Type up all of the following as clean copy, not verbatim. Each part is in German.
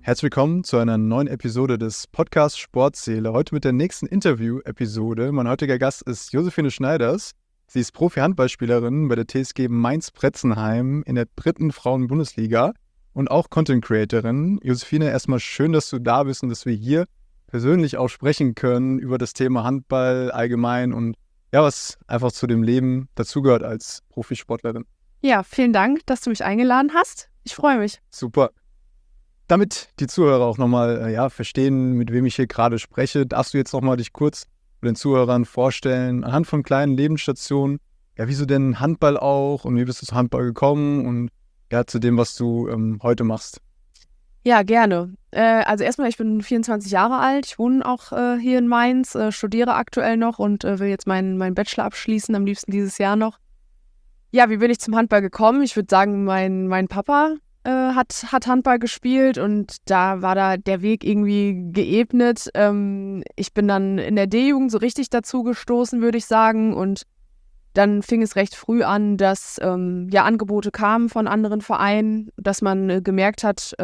Herzlich willkommen zu einer neuen Episode des Podcasts Sportseele. Heute mit der nächsten Interview-Episode. Mein heutiger Gast ist Josephine Schneiders. Sie ist Profi-Handballspielerin bei der TSG Mainz-Bretzenheim in der 3. Frauen-Bundesliga und auch Content-Creatorin. Josephine, erstmal schön, dass du da bist und dass wir hier persönlich auch sprechen können über das Thema Handball allgemein und ja, was einfach zu dem Leben dazugehört als Profisportlerin. Ja, vielen Dank, dass du mich eingeladen hast. Ich freue mich. Super. Damit die Zuhörer auch nochmal verstehen, mit wem ich hier gerade spreche, darfst du jetzt nochmal dich kurz den Zuhörern vorstellen, anhand von kleinen Lebensstationen, wieso denn Handball auch und wie bist du zu Handball gekommen und zu dem, was du heute machst. Ja, gerne. Also erstmal, ich bin 24 Jahre alt, ich wohne auch hier in Mainz, studiere aktuell noch und will jetzt meinen Bachelor abschließen, am liebsten dieses Jahr noch. Ja, wie bin ich zum Handball gekommen? Ich würde sagen, mein Papa hat Handball gespielt und da war der Weg irgendwie geebnet. Ich bin dann in der D-Jugend so richtig dazu gestoßen, würde ich sagen, und dann fing es recht früh an, dass Angebote kamen von anderen Vereinen, dass man gemerkt hat,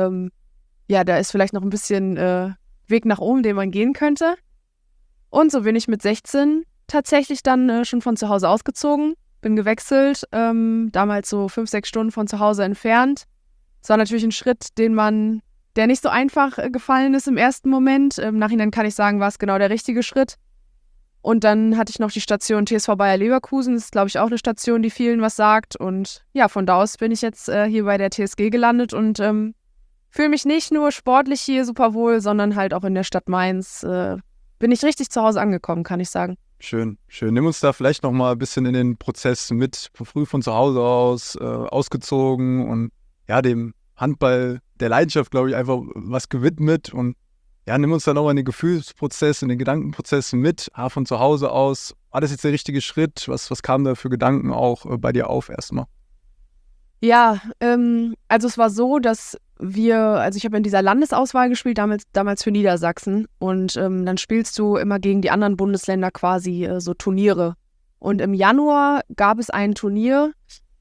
da ist vielleicht noch ein bisschen Weg nach oben, den man gehen könnte. Und so bin ich mit 16 tatsächlich dann schon von zu Hause ausgezogen, bin gewechselt, damals so 5-6 Stunden von zu Hause entfernt. Es war natürlich ein Schritt, der nicht so einfach gefallen ist im ersten Moment. Im Nachhinein kann ich sagen, war es genau der richtige Schritt. Und dann hatte ich noch die Station TSV Bayer Leverkusen. Das ist, glaube ich, auch eine Station, die vielen was sagt. Und ja, von da aus bin ich jetzt hier bei der TSG gelandet und fühle mich nicht nur sportlich hier super wohl, sondern halt auch in der Stadt Mainz. Bin ich richtig zu Hause angekommen, kann ich sagen. Schön, schön. Nimm uns da vielleicht noch mal ein bisschen in den Prozess mit, früh von zu Hause aus, ausgezogen und dem Handball, der Leidenschaft, glaube ich, einfach was gewidmet und nimm uns dann auch in den Gefühlsprozess, in den Gedankenprozess mit, von zu Hause aus. War das jetzt der richtige Schritt? Was kamen da für Gedanken auch bei dir auf erstmal? Ja, also es war so, dass ich habe in dieser Landesauswahl gespielt, damals für Niedersachsen und dann spielst du immer gegen die anderen Bundesländer quasi so Turniere. Und im Januar gab es ein Turnier,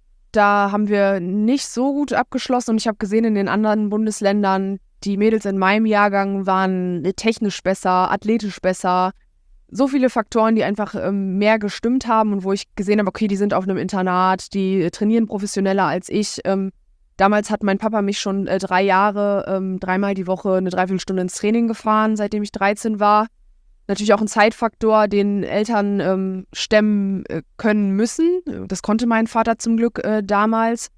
da haben wir nicht so gut abgeschlossen und ich habe gesehen, in den anderen Bundesländern, die Mädels in meinem Jahrgang waren technisch besser, athletisch besser. So viele Faktoren, die einfach mehr gestimmt haben und wo ich gesehen habe, okay, die sind auf einem Internat, die trainieren professioneller als ich. Damals hat mein Papa mich schon 3 Jahre, 3-mal die Woche eine Dreiviertelstunde ins Training gefahren, seitdem ich 13 war. Natürlich auch ein Zeitfaktor, den Eltern stemmen können müssen. Das konnte mein Vater zum Glück damals.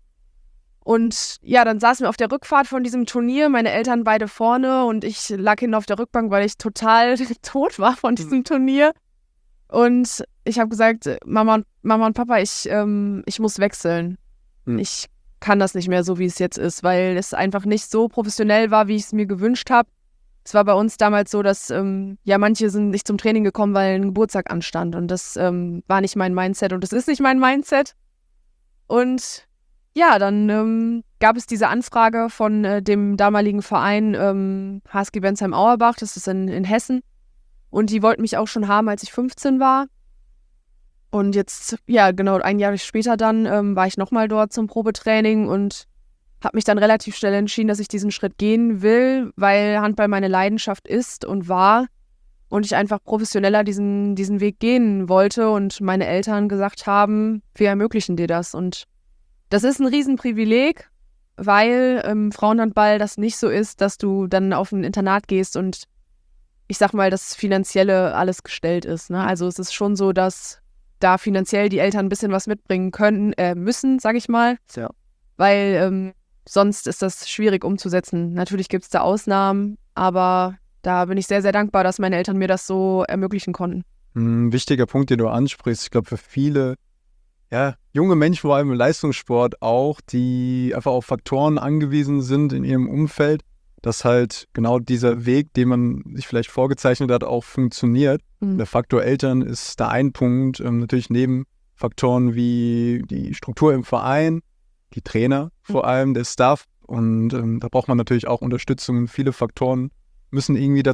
Und ja, dann saßen wir auf der Rückfahrt von diesem Turnier, meine Eltern beide vorne und ich lag hinten auf der Rückbank, weil ich total tot war von diesem Turnier. Und ich habe gesagt, Mama und Papa, ich muss wechseln. Ich kann das nicht mehr so, wie es jetzt ist, weil es einfach nicht so professionell war, wie ich es mir gewünscht habe. Es war bei uns damals so, dass manche sind nicht zum Training gekommen, weil ein Geburtstag anstand. Und das war nicht mein Mindset und das ist nicht mein Mindset. Und ja, dann gab es diese Anfrage von dem damaligen Verein HSG Bensheim-Auerbach, das ist in Hessen. Und die wollten mich auch schon haben, als ich 15 war. Und jetzt, genau, ein Jahr später dann war ich nochmal dort zum Probetraining und habe mich dann relativ schnell entschieden, dass ich diesen Schritt gehen will, weil Handball meine Leidenschaft ist und war und ich einfach professioneller diesen Weg gehen wollte und meine Eltern gesagt haben, wir ermöglichen dir das. Und das ist ein Riesenprivileg, weil im Frauenhandball das nicht so ist, dass du dann auf ein Internat gehst und ich sag mal, das Finanzielle alles gestellt ist. Ne? Also es ist schon so, dass da finanziell die Eltern ein bisschen was mitbringen müssen, sag ich mal. Ja. Weil sonst ist das schwierig umzusetzen. Natürlich gibt es da Ausnahmen, aber da bin ich sehr, sehr dankbar, dass meine Eltern mir das so ermöglichen konnten. Ein wichtiger Punkt, den du ansprichst, ich glaube für viele junge Menschen, vor allem im Leistungssport auch, die einfach auf Faktoren angewiesen sind in ihrem Umfeld, dass halt genau dieser Weg, den man sich vielleicht vorgezeichnet hat, auch funktioniert. Der Faktor Eltern ist da ein Punkt, natürlich neben Faktoren wie die Struktur im Verein, die Trainer vor allem, der Staff und da braucht man natürlich auch Unterstützung. Viele Faktoren müssen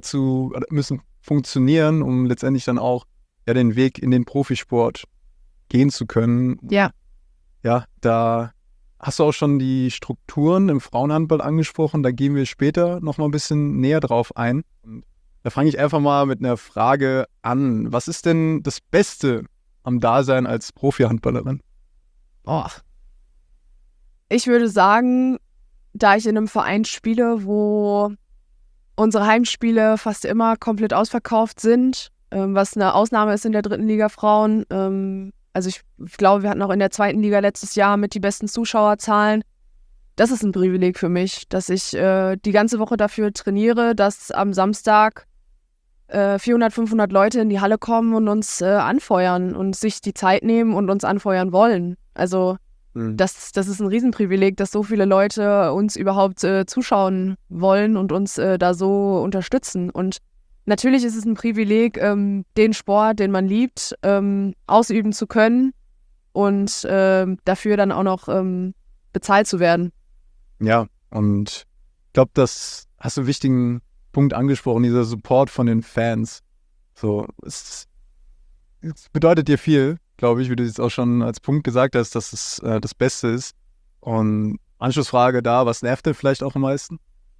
funktionieren, um letztendlich dann auch den Weg in den Profisport gehen zu können. Ja. Ja, da hast du auch schon die Strukturen im Frauenhandball angesprochen. Da gehen wir später noch mal ein bisschen näher drauf ein. Und da fange ich einfach mal mit einer Frage an. Was ist denn das Beste am Dasein als Profi-Handballerin? Oh. Ich würde sagen, da ich in einem Verein spiele, wo unsere Heimspiele fast immer komplett ausverkauft sind, was eine Ausnahme ist in der 3. Liga Frauen. Also ich glaube, wir hatten auch in der 2. Liga letztes Jahr mit die besten Zuschauerzahlen. Das ist ein Privileg für mich, dass ich die ganze Woche dafür trainiere, dass am Samstag 400, 500 Leute in die Halle kommen und uns anfeuern und sich die Zeit nehmen und uns anfeuern wollen. Also das ist ein Riesenprivileg, dass so viele Leute uns überhaupt zuschauen wollen und uns da so unterstützen. Und natürlich ist es ein Privileg, den Sport, den man liebt, ausüben zu können und dafür dann auch noch bezahlt zu werden. Ja, und ich glaube, das hast du einen wichtigen Punkt angesprochen, dieser Support von den Fans. So, es bedeutet dir viel, glaube ich, wie du jetzt auch schon als Punkt gesagt hast, dass es das Beste ist. Und Anschlussfrage da, was nervt denn vielleicht auch am meisten?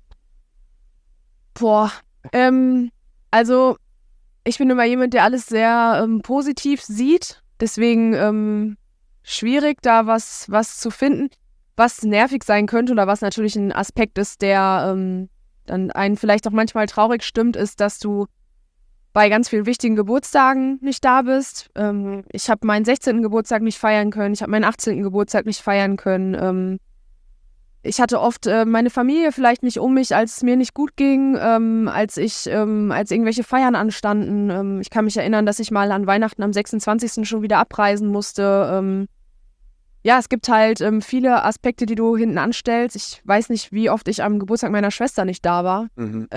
Also ich bin immer jemand, der alles sehr positiv sieht. Deswegen schwierig, da was zu finden, was nervig sein könnte oder was natürlich ein Aspekt ist, der dann einen vielleicht auch manchmal traurig stimmt, ist, dass du bei ganz vielen wichtigen Geburtstagen nicht da bist. Ich habe meinen 16. Geburtstag nicht feiern können, ich habe meinen 18. Geburtstag nicht feiern können. Ich hatte oft meine Familie vielleicht nicht um mich, als es mir nicht gut ging, als irgendwelche Feiern anstanden. Ich kann mich erinnern, dass ich mal an Weihnachten am 26. schon wieder abreisen musste. Ja, es gibt halt viele Aspekte, die du hinten anstellst. Ich weiß nicht, wie oft ich am Geburtstag meiner Schwester nicht da war.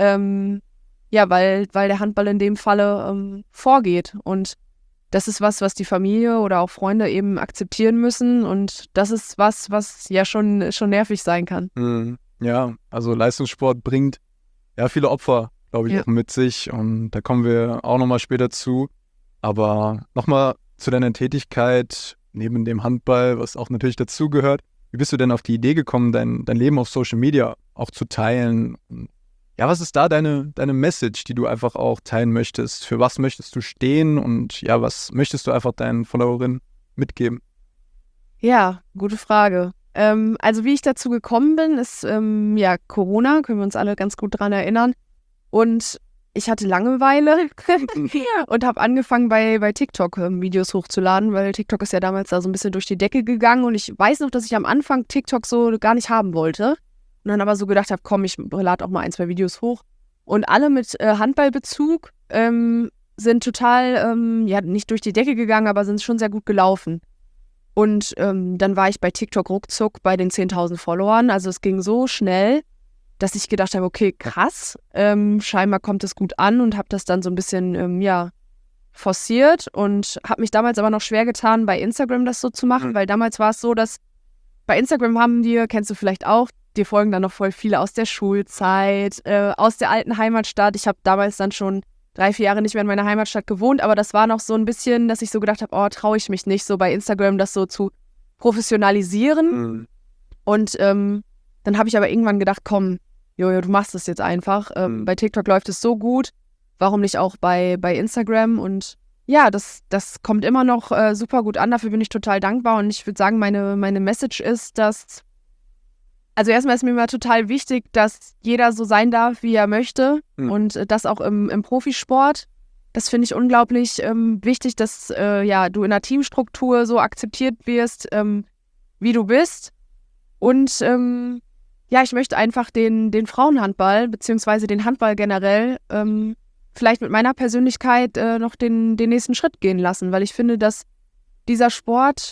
Ja, weil der Handball in dem Falle vorgeht. Und das ist was die Familie oder auch Freunde eben akzeptieren müssen. Und das ist was ja schon nervig sein kann. Ja, also Leistungssport bringt ja viele Opfer, glaube ich, auch mit sich. Und da kommen wir auch nochmal später zu. Aber nochmal zu deiner Tätigkeit neben dem Handball, was auch natürlich dazugehört. Wie bist du denn auf die Idee gekommen, dein Leben auf Social Media auch zu teilen? Ja, was ist da deine Message, die du einfach auch teilen möchtest? Für was möchtest du stehen und ja, was möchtest du einfach deinen Followerinnen mitgeben? Ja, gute Frage. Also wie ich dazu gekommen bin, ist Corona, können wir uns alle ganz gut dran erinnern. Und ich hatte Langeweile und habe angefangen bei TikTok Videos hochzuladen, weil TikTok ist ja damals da so ein bisschen durch die Decke gegangen und ich weiß noch, dass ich am Anfang TikTok so gar nicht haben wollte. Und dann aber so gedacht habe, komm, ich lade auch mal 1, 2 Videos hoch. Und alle mit Handballbezug sind total, nicht durch die Decke gegangen, aber sind schon sehr gut gelaufen. Und dann war ich bei TikTok ruckzuck bei den 10.000 Followern. Also es ging so schnell, dass ich gedacht habe, okay, krass, scheinbar kommt es gut an und habe das dann so ein bisschen, forciert und habe mich damals aber noch schwer getan, bei Instagram das so zu machen, weil damals war es so, dass bei Instagram kennst du vielleicht auch, dir folgen dann noch voll viele aus der Schulzeit, aus der alten Heimatstadt. Ich habe damals dann schon 3, 4 Jahre nicht mehr in meiner Heimatstadt gewohnt, aber das war noch so ein bisschen, dass ich so gedacht habe, oh, traue ich mich nicht, so bei Instagram das so zu professionalisieren. Und dann habe ich aber irgendwann gedacht, komm, Jojo, du machst es jetzt einfach. Bei TikTok läuft es so gut, warum nicht auch bei Instagram? Und ja, das kommt immer noch super gut an, dafür bin ich total dankbar. Und ich würde sagen, meine Message ist, dass also erstmal ist mir immer total wichtig, dass jeder so sein darf, wie er möchte und das auch im Profisport. Das finde ich unglaublich wichtig, dass du in einer Teamstruktur so akzeptiert wirst, wie du bist. Und ich möchte einfach den Frauenhandball beziehungsweise den Handball generell vielleicht mit meiner Persönlichkeit noch den nächsten Schritt gehen lassen, weil ich finde, dass dieser Sport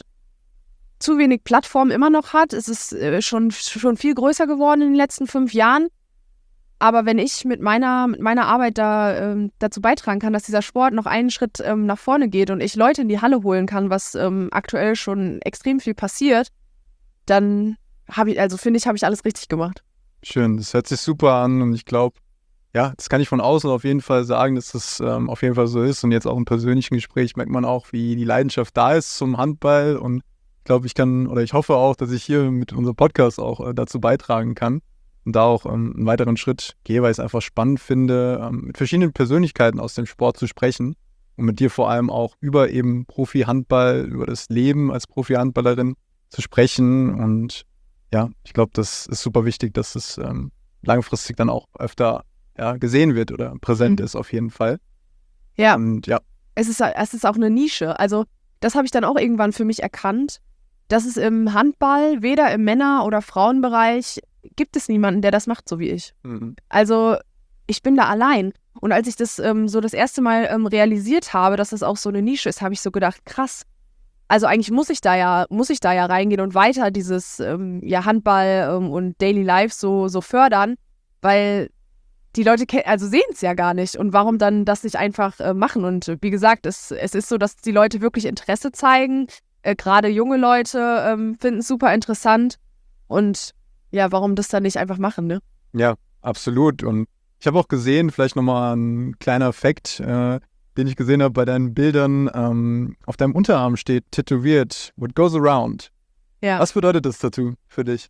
zu wenig Plattform immer noch hat. Es ist schon viel größer geworden in den letzten 5 Jahren. Aber wenn ich mit meiner Arbeit dazu beitragen kann, dass dieser Sport noch einen Schritt nach vorne geht und ich Leute in die Halle holen kann, was aktuell schon extrem viel passiert, dann habe ich alles richtig gemacht. Schön, das hört sich super an und ich glaube, ja, das kann ich von außen auf jeden Fall sagen, dass das auf jeden Fall so ist. Und jetzt auch im persönlichen Gespräch merkt man auch, wie die Leidenschaft da ist zum Handball und ich glaube, ich hoffe auch, dass ich hier mit unserem Podcast auch dazu beitragen kann und da auch einen weiteren Schritt gehe, weil ich es einfach spannend finde, mit verschiedenen Persönlichkeiten aus dem Sport zu sprechen und mit dir vor allem auch über eben Profi-Handball, über das Leben als Profi-Handballerin zu sprechen. Und ja, ich glaube, das ist super wichtig, dass es langfristig dann auch öfter gesehen wird oder präsent ist auf jeden Fall. Ja. Und ja. Es ist auch eine Nische. Also das habe ich dann auch irgendwann für mich erkannt, dass es im Handball, weder im Männer- oder Frauenbereich, gibt es niemanden, der das macht, so wie ich. Mhm. Also ich bin da allein. Und als ich das so das erste Mal realisiert habe, dass das auch so eine Nische ist, habe ich so gedacht, krass. Also eigentlich muss ich da ja reingehen und weiter dieses Handball und Daily Life so fördern, weil die Leute sehen es ja gar nicht. Und warum dann das nicht einfach machen? Und wie gesagt, es ist so, dass die Leute wirklich Interesse zeigen. Gerade junge Leute finden es super interessant. Und ja, warum das dann nicht einfach machen, ne? Ja, absolut. Und ich habe auch gesehen, vielleicht nochmal ein kleiner Fakt, den ich gesehen habe bei deinen Bildern. Auf deinem Unterarm steht tätowiert, what goes around. Ja. Was bedeutet das Tattoo für dich?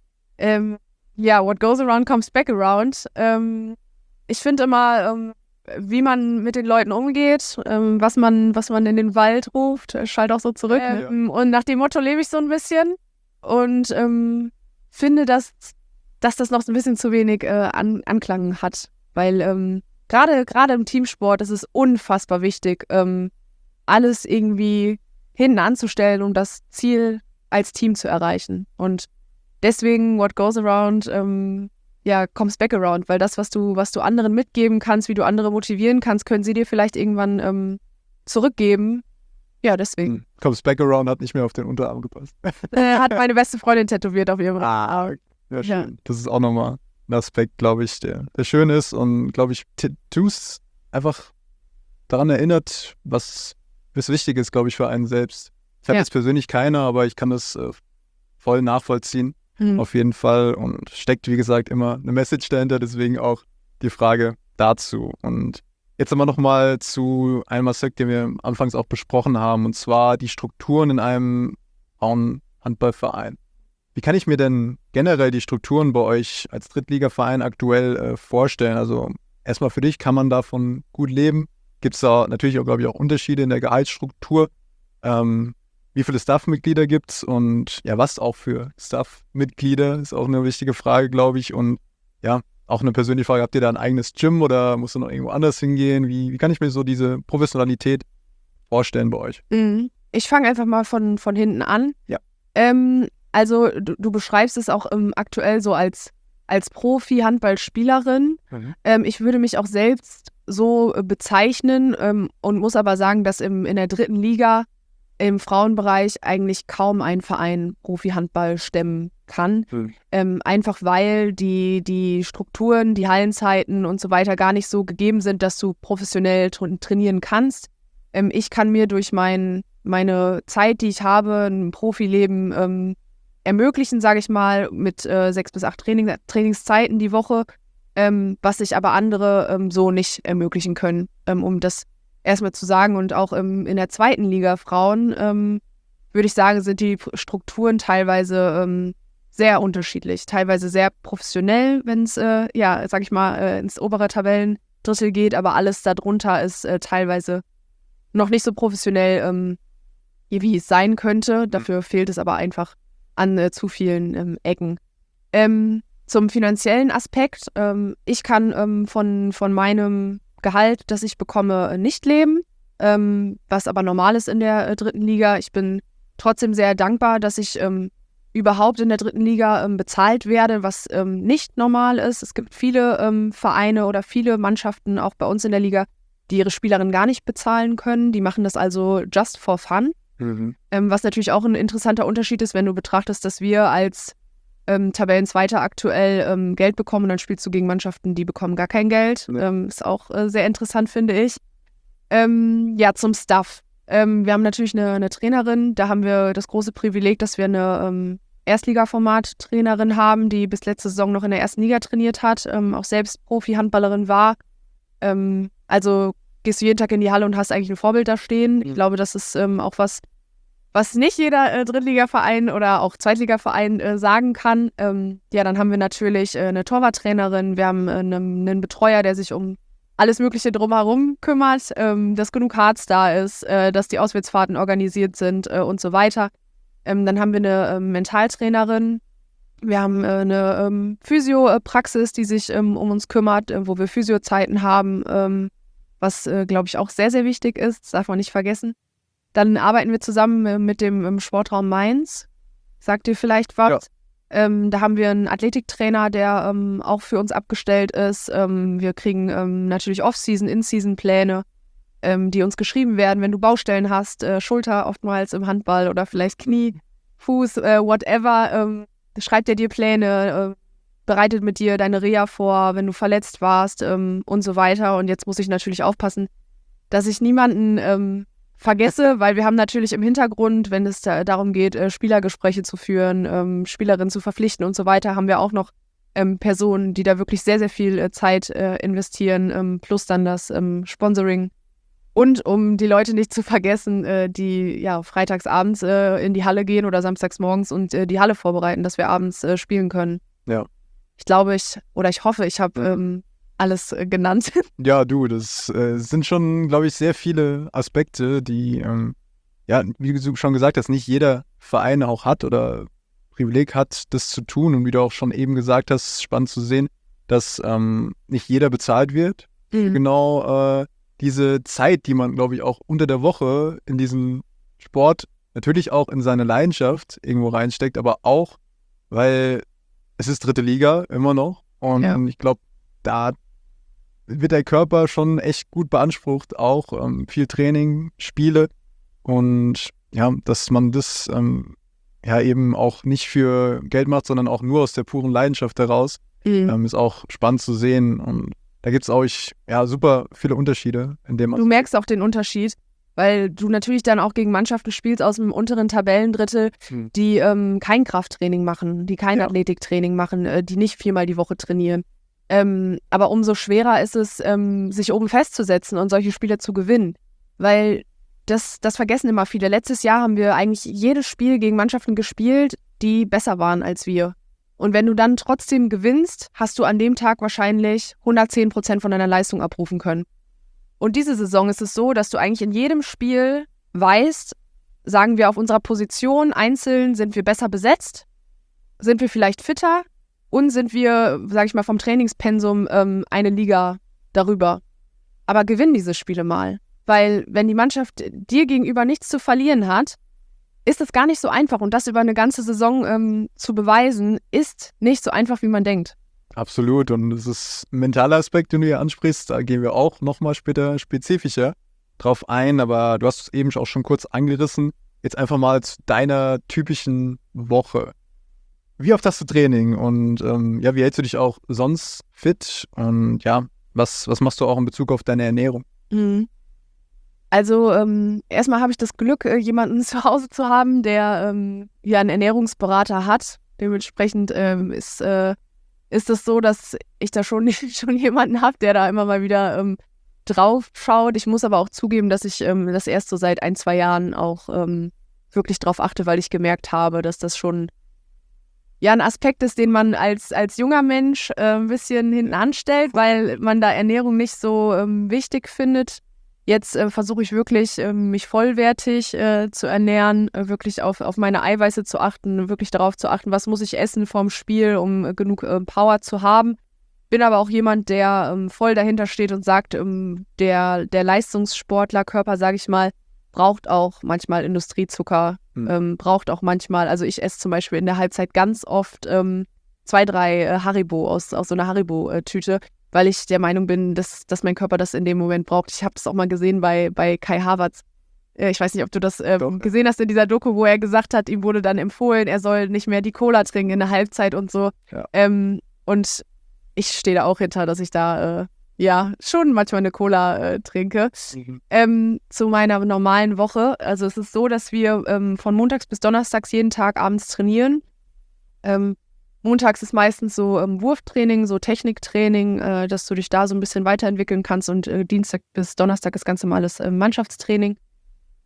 What goes around comes back around. Ich finde immer, wie man mit den Leuten umgeht, was man in den Wald ruft, schallt auch so zurück. Und nach dem Motto lebe ich so ein bisschen und finde, dass das noch so ein bisschen zu wenig Anklang hat. Weil gerade im Teamsport ist es unfassbar wichtig, alles irgendwie hinten anzustellen, um das Ziel als Team zu erreichen. Und deswegen, what goes around, comes back around, weil das, was du anderen mitgeben kannst, wie du andere motivieren kannst, können sie dir vielleicht irgendwann zurückgeben. Ja, deswegen. Comes back around hat nicht mehr auf den Unterarm gepasst. Hat meine beste Freundin tätowiert auf ihrem Arm. Ja, schön. Ja. Das ist auch nochmal ein Aspekt, glaube ich, der schön ist und, glaube ich, Tattoos einfach daran erinnert, was wichtig ist, glaube ich, für einen selbst. Ich habe jetzt persönlich keine, aber ich kann das voll nachvollziehen. Auf jeden Fall. Und steckt, wie gesagt, immer eine Message dahinter. Deswegen auch die Frage dazu. Und jetzt aber nochmal zu einem Aspekt, den wir anfangs auch besprochen haben. Und zwar die Strukturen in einem Frauenhandballverein. Wie kann ich mir denn generell die Strukturen bei euch als Drittligaverein aktuell vorstellen? Also erstmal für dich, kann man davon gut leben? Gibt es da natürlich auch, glaube ich, auch Unterschiede in der Gehaltsstruktur? Wie viele Staff-Mitglieder gibt es und ja, was auch für Staff-Mitglieder, ist auch eine wichtige Frage, glaube ich. Und ja, auch eine persönliche Frage, habt ihr da ein eigenes Gym oder musst du noch irgendwo anders hingehen? Wie kann ich mir so diese Professionalität vorstellen bei euch? Ich fange einfach mal von hinten an. Ja. Also du beschreibst es auch aktuell so als Profi-Handballspielerin. Ich würde mich auch selbst so bezeichnen und muss aber sagen, dass in der dritten Liga im Frauenbereich eigentlich kaum ein Verein Profi-Handball stemmen kann. Einfach weil die Strukturen, die Hallenzeiten und so weiter gar nicht so gegeben sind, dass du professionell trainieren kannst. Ich kann mir durch meine Zeit, die ich habe, ein Profileben ermöglichen, sage ich mal, mit 6 bis 8 Trainingszeiten die Woche, was sich aber andere so nicht ermöglichen können, um das erstmal zu sagen. Und auch in der zweiten Liga Frauen, würde ich sagen, sind die Strukturen teilweise sehr unterschiedlich. Teilweise sehr professionell, wenn es, sag ich mal, ins obere Tabellendrittel geht, aber alles darunter ist teilweise noch nicht so professionell, wie es sein könnte. Dafür fehlt es aber einfach an zu vielen Ecken. Zum finanziellen Aspekt, ich kann von meinem Gehalt, das ich bekomme, nicht leben, was aber normal ist in der dritten Liga. Ich bin trotzdem sehr dankbar, dass ich überhaupt in der dritten Liga bezahlt werde, was nicht normal ist. Es gibt viele Vereine oder viele Mannschaften, auch bei uns in der Liga, die ihre Spielerinnen gar nicht bezahlen können. Die machen das also just for fun. Was natürlich auch ein interessanter Unterschied ist, wenn du betrachtest, dass wir als Tabellenzweiter aktuell Geld bekommen und dann spielst du gegen Mannschaften, die bekommen gar kein Geld. Ist auch sehr interessant, finde ich. Zum Staff. Wir haben natürlich eine Trainerin, da haben wir das große Privileg, dass wir eine Erstliga-Format-Trainerin haben, die bis letzte Saison noch in der ersten Liga trainiert hat, auch selbst Profi-Handballerin war. Also gehst du jeden Tag in die Halle und hast eigentlich ein Vorbild da stehen. Ich glaube, das ist auch was was nicht jeder Drittligaverein oder auch Zweitligaverein sagen kann. Ja, dann haben wir natürlich eine Torwarttrainerin, wir haben einen Betreuer, der sich um alles Mögliche drumherum kümmert, dass genug Harz da ist, dass die Auswärtsfahrten organisiert sind und so weiter. Dann haben wir eine Mentaltrainerin, wir haben eine Physiopraxis, die sich um uns kümmert, wo wir Physiozeiten haben, was, glaube ich, auch sehr, sehr wichtig ist, das darf man nicht vergessen. Dann arbeiten wir zusammen mit dem Sportraum Mainz. Sagt ihr vielleicht was? Ja. Da haben wir einen Athletiktrainer, der auch für uns abgestellt ist. Wir kriegen natürlich Off-Season, In-Season-Pläne, die uns geschrieben werden, wenn du Baustellen hast, Schulter oftmals im Handball oder vielleicht Knie, Fuß, whatever. Schreibt er dir Pläne, bereitet mit dir deine Reha vor, wenn du verletzt warst und so weiter. Und jetzt muss ich natürlich aufpassen, dass ich niemanden vergesse, weil wir haben natürlich im Hintergrund, wenn es darum geht, Spielergespräche zu führen, Spielerinnen zu verpflichten und so weiter, haben wir auch noch Personen, die da wirklich sehr, sehr viel Zeit investieren, plus dann das Sponsoring. Und um die Leute nicht zu vergessen, die ja freitags abends in die Halle gehen oder samstags morgens und die Halle vorbereiten, dass wir abends spielen können. Ja. Ich glaube, ich hoffe, ich habe alles genannt. Ja, du, das sind schon, glaube ich, sehr viele Aspekte, die, ja, wie du schon gesagt hast, nicht jeder Verein auch hat oder Privileg hat, das zu tun. Und wie du auch schon eben gesagt hast, spannend zu sehen, dass nicht jeder bezahlt wird. Genau diese Zeit, die man, glaube ich, auch unter der Woche in diesen Sport natürlich auch in seine Leidenschaft irgendwo reinsteckt, aber auch, weil es ist dritte Liga immer noch. Und ich glaube, da wird der Körper schon echt gut beansprucht, auch viel Training, Spiele und ja, dass man das ja eben auch nicht für Geld macht, sondern auch nur aus der puren Leidenschaft heraus, ist auch spannend zu sehen und da gibt es auch super viele Unterschiede. Du merkst auch den Unterschied, weil du natürlich dann auch gegen Mannschaften spielst aus dem unteren Tabellendrittel, die kein Krafttraining machen, die kein Athletiktraining machen, die nicht 4-mal die Woche trainieren. Aber umso schwerer ist es, sich oben festzusetzen und solche Spiele zu gewinnen. Weil das vergessen immer viele. Letztes Jahr haben wir eigentlich jedes Spiel gegen Mannschaften gespielt, die besser waren als wir. Und wenn du dann trotzdem gewinnst, hast du an dem Tag wahrscheinlich 110% von deiner Leistung abrufen können. Und diese Saison ist es so, dass du eigentlich in jedem Spiel weißt, sagen wir auf unserer Position einzeln, sind wir besser besetzt, sind wir vielleicht fitter und sind wir, sage ich mal, vom Trainingspensum eine Liga darüber. Aber gewinn diese Spiele mal. Weil wenn die Mannschaft dir gegenüber nichts zu verlieren hat, ist es gar nicht so einfach. Und das über eine ganze Saison zu beweisen, ist nicht so einfach, wie man denkt. Absolut. Und das ist ein mentaler Aspekt, den du hier ansprichst. Da gehen wir auch nochmal später spezifischer drauf ein. Aber du hast es eben auch schon kurz angerissen. Jetzt einfach mal zu deiner typischen Woche. Wie oft hast du Training? Und wie hältst du dich auch sonst fit? Und ja, was machst du auch in Bezug auf deine Ernährung? Also erstmal habe ich das Glück, jemanden zu Hause zu haben, der hier einen Ernährungsberater hat. Dementsprechend ist es so, dass ich da schon jemanden habe, der da immer mal wieder drauf schaut. Ich muss aber auch zugeben, dass ich das erst so seit 1-2 Jahren auch wirklich drauf achte, weil ich gemerkt habe, dass das schon ein Aspekt ist, den man als junger Mensch ein bisschen hinten anstellt, weil man da Ernährung nicht so wichtig findet. Jetzt versuche ich wirklich, mich vollwertig zu ernähren, wirklich auf meine Eiweiße zu achten, wirklich darauf zu achten, was muss ich essen vorm Spiel, um genug Power zu haben. Bin aber auch jemand, der voll dahinter steht und sagt, der Leistungssportlerkörper, sage ich mal, braucht auch manchmal Industriezucker, braucht auch manchmal, also ich esse zum Beispiel in der Halbzeit ganz oft 2-3 Haribo aus so einer Haribo-Tüte, weil ich der Meinung bin, dass mein Körper das in dem Moment braucht. Ich habe das auch mal gesehen bei Kai Havertz. Ich weiß nicht, ob du das gesehen hast in dieser Doku, wo er gesagt hat, ihm wurde dann empfohlen, er soll nicht mehr die Cola trinken in der Halbzeit und so. Ja. Und ich stehe da auch hinter, dass ich da schon manchmal eine Cola trinke. Zu meiner normalen Woche. Also es ist so, dass wir von montags bis donnerstags jeden Tag abends trainieren. Montags ist meistens so Wurftraining, so Techniktraining, dass du dich da so ein bisschen weiterentwickeln kannst und Dienstag bis Donnerstag ist ganz normales Mannschaftstraining.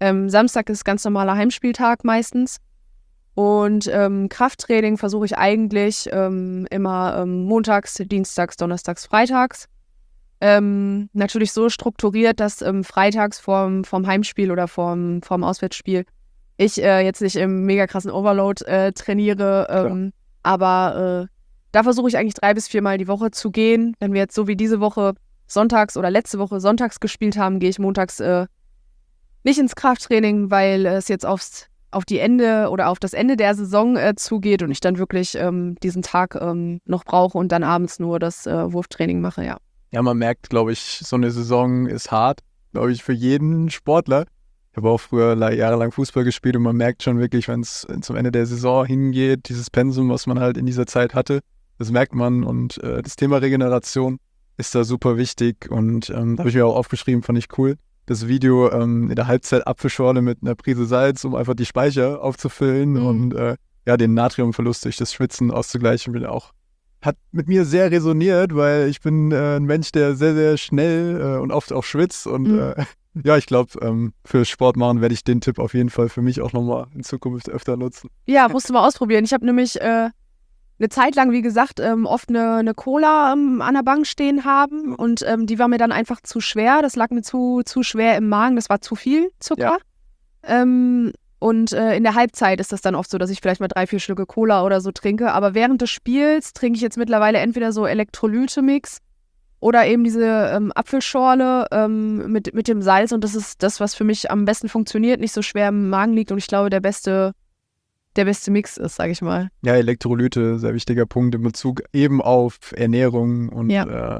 Samstag ist ganz normaler Heimspieltag meistens. Und Krafttraining versuche ich eigentlich immer montags, dienstags, donnerstags, freitags. Natürlich so strukturiert, dass freitags vorm Heimspiel oder vorm Auswärtsspiel ich jetzt nicht im mega krassen Overload trainiere. Aber da versuche ich eigentlich 3 bis 4 Mal die Woche zu gehen. Wenn wir jetzt so wie diese Woche sonntags oder letzte Woche sonntags gespielt haben, gehe ich montags nicht ins Krafttraining, weil es jetzt auf das Ende der Saison zugeht und ich dann wirklich diesen Tag noch brauche und dann abends nur das Wurftraining mache, ja. Ja, man merkt, glaube ich, so eine Saison ist hart, glaube ich, für jeden Sportler. Ich habe auch früher jahrelang Fußball gespielt und man merkt schon wirklich, wenn es zum Ende der Saison hingeht, dieses Pensum, was man halt in dieser Zeit hatte, das merkt man und das Thema Regeneration ist da super wichtig und da habe ich mir auch aufgeschrieben, fand ich cool. Das Video in der Halbzeit Apfelschorle mit einer Prise Salz, um einfach die Speicher aufzufüllen und den Natriumverlust durch das Schwitzen auszugleichen, hat mit mir sehr resoniert, weil ich bin ein Mensch, der sehr, sehr schnell und oft auch schwitzt und ich glaube, für Sport machen werde ich den Tipp auf jeden Fall für mich auch nochmal in Zukunft öfter nutzen. Ja, musst du mal ausprobieren. Ich habe nämlich eine Zeit lang, wie gesagt, oft eine Cola an der Bank stehen haben und die war mir dann einfach zu schwer. Das lag mir zu schwer im Magen, das war zu viel Zucker. Ja. Und in der Halbzeit ist das dann oft so, dass ich vielleicht mal 3, 4 Schlücke Cola oder so trinke. Aber während des Spiels trinke ich jetzt mittlerweile entweder so Elektrolyte-Mix oder eben diese Apfelschorle mit dem Salz. Und das ist das, was für mich am besten funktioniert, nicht so schwer im Magen liegt und ich glaube, der beste Mix ist, sage ich mal. Ja, Elektrolyte, sehr wichtiger Punkt in Bezug eben auf Ernährung und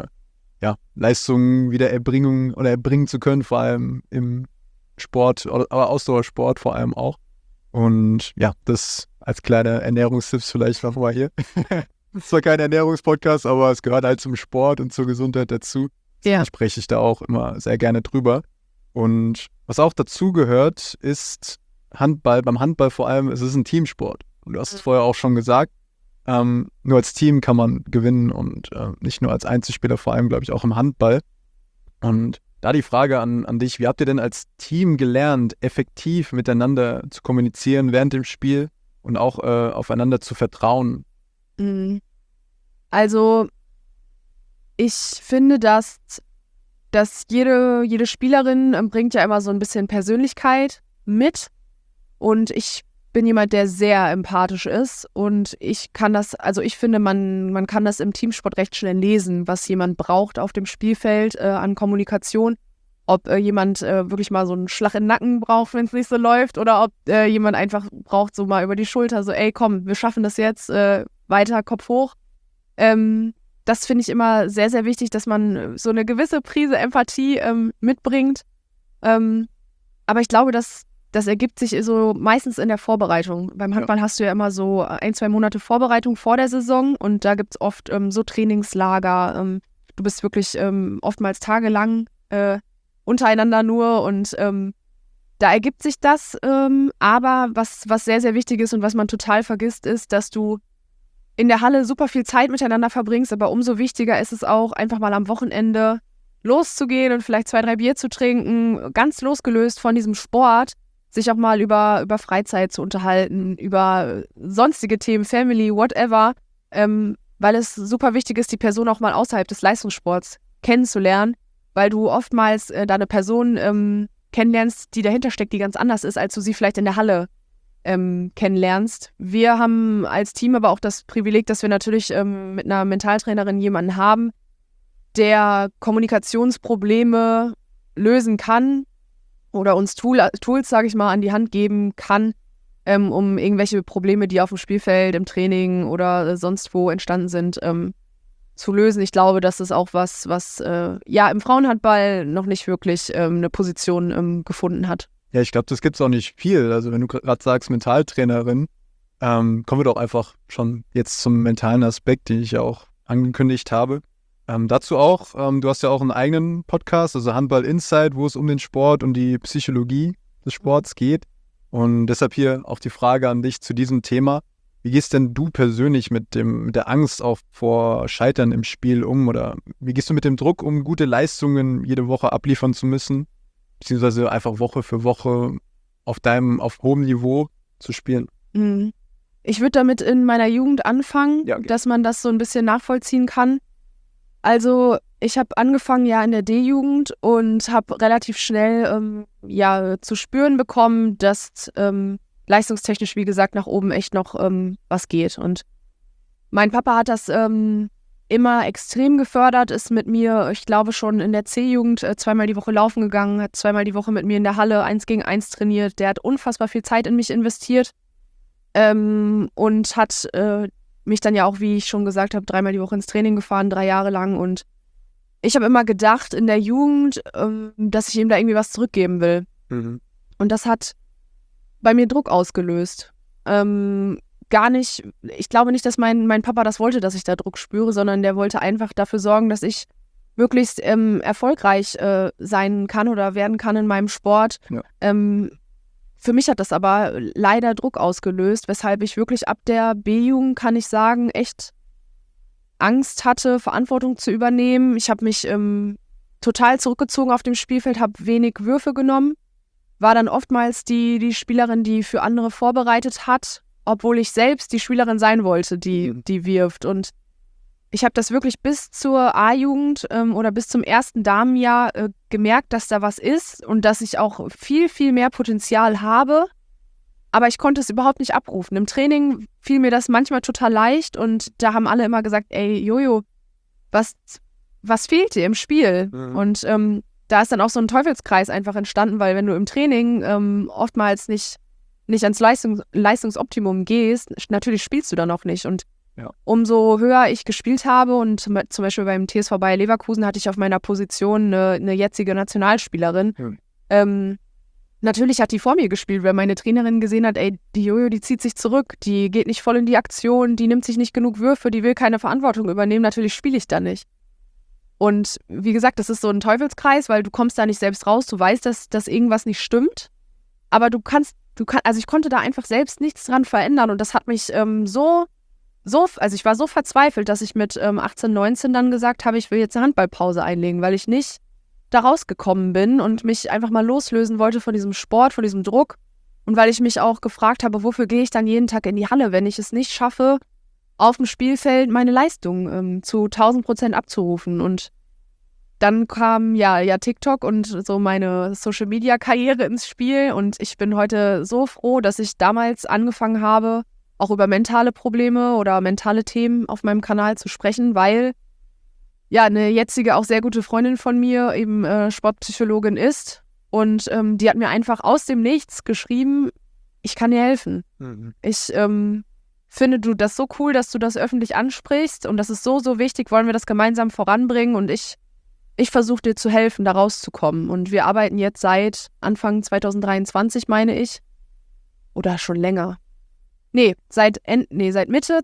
Leistungen wieder erbringen zu können, vor allem im Sport, aber Ausdauersport vor allem auch. Und ja, das als kleine Ernährungstipps vielleicht nochmal hier. Das ist zwar kein Ernährungspodcast, aber es gehört halt zum Sport und zur Gesundheit dazu. Ja. Spreche ich da auch immer sehr gerne drüber. Und was auch dazu gehört, ist Handball. Beim Handball vor allem, es ist ein Teamsport. Und du hast es vorher auch schon gesagt, nur als Team kann man gewinnen und nicht nur als Einzelspieler, vor allem, glaube ich, auch im Handball. Und da die Frage an dich, wie habt ihr denn als Team gelernt, effektiv miteinander zu kommunizieren während dem Spiel und auch aufeinander zu vertrauen? Also, ich finde, dass jede Spielerin bringt ja immer so ein bisschen Persönlichkeit mit und ich bin jemand, der sehr empathisch ist und ich finde, man kann das im Teamsport recht schnell lesen, was jemand braucht auf dem Spielfeld an Kommunikation. Ob jemand wirklich mal so einen Schlag in den Nacken braucht, wenn es nicht so läuft, oder ob jemand einfach braucht, so mal über die Schulter, so ey, komm, wir schaffen das jetzt, weiter, Kopf hoch. Das finde ich immer sehr, sehr wichtig, dass man so eine gewisse Prise Empathie mitbringt. Aber ich glaube, das ergibt sich so meistens in der Vorbereitung. Beim Handball hast du ja immer so 1, 2 Monate Vorbereitung vor der Saison und da gibt es oft so Trainingslager. Du bist wirklich oftmals tagelang untereinander nur und da ergibt sich das. Aber was sehr, sehr wichtig ist und was man total vergisst, ist, dass du in der Halle super viel Zeit miteinander verbringst, aber umso wichtiger ist es auch, einfach mal am Wochenende loszugehen und vielleicht 2, 3 Bier zu trinken, ganz losgelöst von diesem Sport, sich auch mal über Freizeit zu unterhalten, über sonstige Themen, Family, whatever, weil es super wichtig ist, die Person auch mal außerhalb des Leistungssports kennenzulernen, weil du oftmals da eine Person kennenlernst, die dahinter steckt, die ganz anders ist, als du sie vielleicht in der Halle kennenlernst. Wir haben als Team aber auch das Privileg, dass wir natürlich mit einer Mentaltrainerin jemanden haben, der Kommunikationsprobleme lösen kann oder uns Tools, sage ich mal, an die Hand geben kann, um irgendwelche Probleme, die auf dem Spielfeld, im Training oder sonst wo entstanden sind, zu lösen. Ich glaube, das ist auch was im Frauenhandball noch nicht wirklich eine Position gefunden hat. Ja, ich glaube, das gibt es auch nicht viel. Also wenn du gerade sagst, Mentaltrainerin, kommen wir doch einfach schon jetzt zum mentalen Aspekt, den ich ja auch angekündigt habe. Dazu auch, du hast ja auch einen eigenen Podcast, also Handball Insight, wo es um den Sport und die Psychologie des Sports geht. Und deshalb hier auch die Frage an dich zu diesem Thema. Wie gehst denn du persönlich mit der Angst auch vor Scheitern im Spiel um? Oder wie gehst du mit dem Druck um, gute Leistungen jede Woche abliefern zu müssen? Beziehungsweise einfach Woche für Woche auf hohem Niveau zu spielen? Ich würde damit in meiner Jugend anfangen, Ja, okay. dass man das so ein bisschen nachvollziehen kann. Also ich habe angefangen ja in der D-Jugend und habe relativ schnell zu spüren bekommen, dass leistungstechnisch, wie gesagt, nach oben echt noch was geht. Und mein Papa hat das immer extrem gefördert, ist mit mir, ich glaube schon in der C-Jugend zweimal die Woche laufen gegangen, hat zweimal die Woche mit mir in der Halle 1 gegen 1 trainiert. Der hat unfassbar viel Zeit in mich investiert und hat mich dann ja auch, wie ich schon gesagt habe, 3-mal die Woche ins Training gefahren, 3 Jahre lang. Und ich habe immer gedacht in der Jugend, dass ich ihm da irgendwie was zurückgeben will. Und das hat bei mir Druck ausgelöst. Gar nicht, ich glaube nicht, dass mein Papa das wollte, dass ich da Druck spüre, sondern der wollte einfach dafür sorgen, dass ich möglichst erfolgreich sein kann oder werden kann in meinem Sport. Ja. Für mich hat das aber leider Druck ausgelöst, weshalb ich wirklich ab der B-Jugend, kann ich sagen, echt Angst hatte, Verantwortung zu übernehmen. Ich habe mich total zurückgezogen auf dem Spielfeld, habe wenig Würfe genommen, war dann oftmals die Spielerin, die für andere vorbereitet hat, obwohl ich selbst die Spielerin sein wollte, die wirft. Und ich habe das wirklich bis zur A-Jugend oder bis zum ersten Damenjahr gemerkt, dass da was ist und dass ich auch viel, viel mehr Potenzial habe. Aber ich konnte es überhaupt nicht abrufen. Im Training fiel mir das manchmal total leicht und da haben alle immer gesagt, ey, Jojo, was fehlt dir im Spiel? Und da ist dann auch so ein Teufelskreis einfach entstanden, weil wenn du im Training oftmals nicht ans Leistungsoptimum gehst, natürlich spielst du dann auch nicht. Und umso höher ich gespielt habe und zum Beispiel beim TSV Bayer Leverkusen hatte ich auf meiner Position eine jetzige Nationalspielerin. Natürlich hat die vor mir gespielt, weil meine Trainerin gesehen hat, ey, die Jojo, die zieht sich zurück, die geht nicht voll in die Aktion, die nimmt sich nicht genug Würfe, die will keine Verantwortung übernehmen, natürlich spiele ich da nicht. Und wie gesagt, das ist so ein Teufelskreis, weil du kommst da nicht selbst raus, du weißt, dass irgendwas nicht stimmt, aber also ich konnte da einfach selbst nichts dran verändern und das hat mich also ich war so verzweifelt, dass ich mit 18, 19 dann gesagt habe, ich will jetzt eine Handballpause einlegen, weil ich nicht da rausgekommen bin und mich einfach mal loslösen wollte von diesem Sport, von diesem Druck und weil ich mich auch gefragt habe, wofür gehe ich dann jeden Tag in die Halle, wenn ich es nicht schaffe, auf dem Spielfeld meine Leistung zu 1000% abzurufen. Und dann kam ja TikTok und so meine Social-Media-Karriere ins Spiel und ich bin heute so froh, dass ich damals angefangen habe, auch über mentale Probleme oder mentale Themen auf meinem Kanal zu sprechen, weil ja eine jetzige, auch sehr gute Freundin von mir eben Sportpsychologin ist und die hat mir einfach aus dem Nichts geschrieben, ich kann dir helfen. Ich finde du das so cool, dass du das öffentlich ansprichst und das ist so, so wichtig, wollen wir das gemeinsam voranbringen und ich versuche dir zu helfen, da rauszukommen. Und wir arbeiten jetzt seit Anfang 2023, meine ich, oder schon länger. Seit Mitte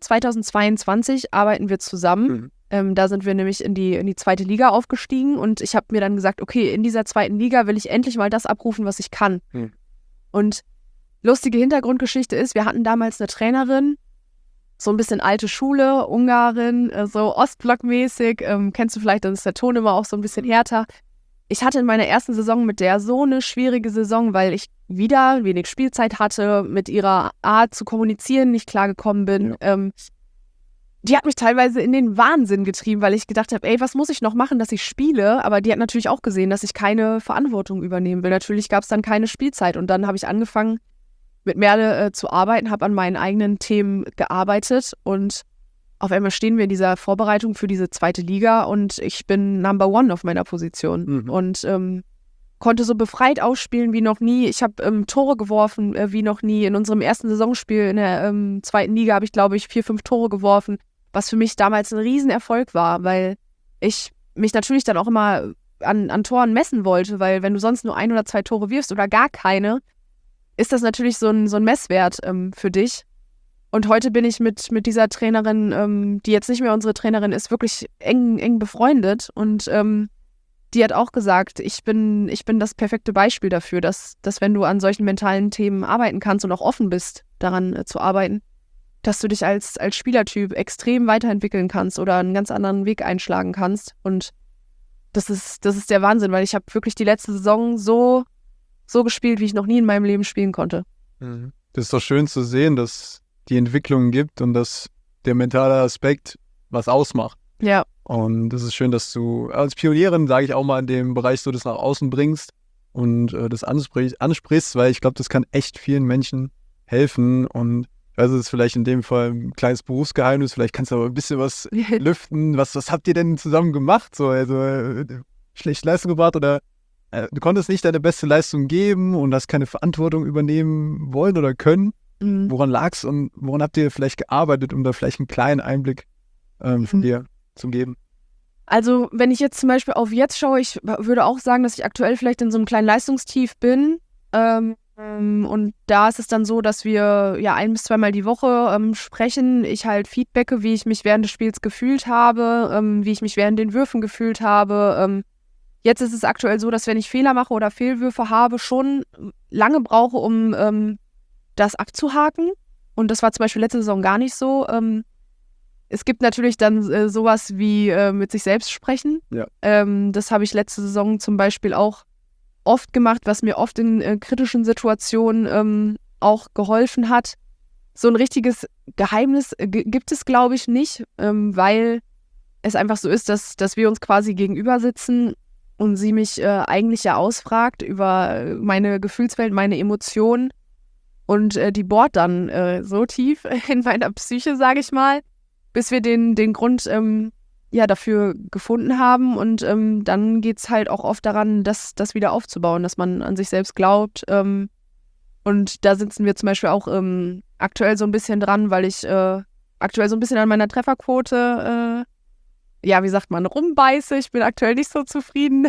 2022 arbeiten wir zusammen. Da sind wir nämlich in die zweite Liga aufgestiegen und ich habe mir dann gesagt, okay, in dieser zweiten Liga will ich endlich mal das abrufen, was ich kann. Und lustige Hintergrundgeschichte ist, wir hatten damals eine Trainerin, so ein bisschen alte Schule, Ungarin, so Ostblock-mäßig, kennst du vielleicht, dann ist der Ton immer auch so ein bisschen härter. Ich hatte in meiner ersten Saison mit der so eine schwierige Saison, weil ich wieder wenig Spielzeit hatte, mit ihrer Art zu kommunizieren nicht klargekommen bin. Die hat mich teilweise in den Wahnsinn getrieben, weil ich gedacht habe, ey, was muss ich noch machen, dass ich spiele? Aber die hat natürlich auch gesehen, dass ich keine Verantwortung übernehmen will. Natürlich gab es dann keine Spielzeit und dann habe ich angefangen, mit Merle zu arbeiten, habe an meinen eigenen Themen gearbeitet und auf einmal stehen wir in dieser Vorbereitung für diese zweite Liga und ich bin Number One auf meiner Position und konnte so befreit ausspielen wie noch nie. Ich habe Tore geworfen wie noch nie. In unserem ersten Saisonspiel in der zweiten Liga habe ich, glaube ich, 4, 5 Tore geworfen, was für mich damals ein Riesenerfolg war, weil ich mich natürlich dann auch immer an Toren messen wollte, weil wenn du sonst nur 1 oder 2 Tore wirfst oder gar keine, ist das natürlich so ein Messwert für dich. Und heute bin ich mit dieser Trainerin, die jetzt nicht mehr unsere Trainerin ist, wirklich eng befreundet. Und die hat auch gesagt, ich bin das perfekte Beispiel dafür, dass wenn du an solchen mentalen Themen arbeiten kannst und auch offen bist, daran zu arbeiten, dass du dich als Spielertyp extrem weiterentwickeln kannst oder einen ganz anderen Weg einschlagen kannst. Und das ist der Wahnsinn, weil ich habe wirklich die letzte Saison so so gespielt, wie ich noch nie in meinem Leben spielen konnte. Das ist doch schön zu sehen, dass die Entwicklung gibt und dass der mentale Aspekt was ausmacht. Ja. Und das ist schön, dass du als Pionierin, sage ich auch mal, in dem Bereich so das nach außen bringst und das ansprichst, weil ich glaube, das kann echt vielen Menschen helfen. Und ich weiß, es ist vielleicht in dem Fall ein kleines Berufsgeheimnis, vielleicht kannst du aber ein bisschen was lüften. Was habt ihr denn zusammen gemacht? So, also schlechte Leistung gebracht oder du konntest nicht deine beste Leistung geben und hast keine Verantwortung übernehmen wollen oder können. Woran lag's und woran habt ihr vielleicht gearbeitet, um da vielleicht einen kleinen Einblick von dir zu geben? Also wenn ich jetzt zum Beispiel auf jetzt schaue, ich würde auch sagen, dass ich aktuell vielleicht in so einem kleinen Leistungstief bin. Und da ist es dann so, dass wir ja 1- bis 2-mal die Woche sprechen. Ich halt feedbacke, wie ich mich während des Spiels gefühlt habe, wie ich mich während den Würfen gefühlt habe. Jetzt ist es aktuell so, dass wenn ich Fehler mache oder Fehlwürfe habe, schon lange brauche, um das abzuhaken. Und das war zum Beispiel letzte Saison gar nicht so. Es gibt natürlich dann sowas wie mit sich selbst sprechen. Ja. Das habe ich letzte Saison zum Beispiel auch oft gemacht, was mir oft in kritischen Situationen auch geholfen hat. So ein richtiges Geheimnis gibt es, glaube ich, nicht, weil es einfach so ist, dass wir uns quasi gegenüber sitzen und sie mich eigentlich ja ausfragt über meine Gefühlswelt, meine Emotionen. Und die bohrt dann so tief in meiner Psyche, sage ich mal, bis wir den Grund dafür gefunden haben. Und dann geht es halt auch oft daran, das wieder aufzubauen, dass man an sich selbst glaubt. Und da sitzen wir zum Beispiel auch aktuell so ein bisschen dran, weil ich aktuell so ein bisschen an meiner Trefferquote wie sagt man, rumbeiße. Ich bin aktuell nicht so zufrieden.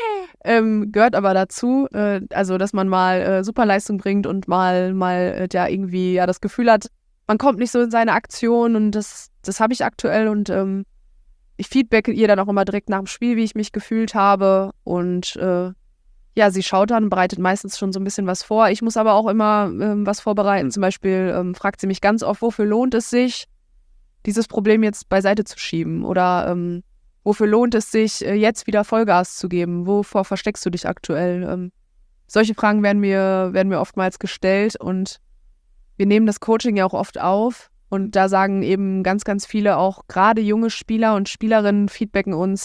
Gehört aber dazu, also dass man mal Superleistung bringt und mal irgendwie das Gefühl hat, man kommt nicht so in seine Aktion und das habe ich aktuell und ich feedbacke ihr dann auch immer direkt nach dem Spiel, wie ich mich gefühlt habe und sie schaut dann, bereitet meistens schon so ein bisschen was vor. Ich muss aber auch immer was vorbereiten. Zum Beispiel fragt sie mich ganz oft, wofür lohnt es sich, dieses Problem jetzt beiseite zu schieben oder wofür lohnt es sich, jetzt wieder Vollgas zu geben? Wovor versteckst du dich aktuell? Solche Fragen werden mir oftmals gestellt und wir nehmen das Coaching ja auch oft auf und da sagen eben ganz, ganz viele, auch gerade junge Spieler und Spielerinnen feedbacken uns,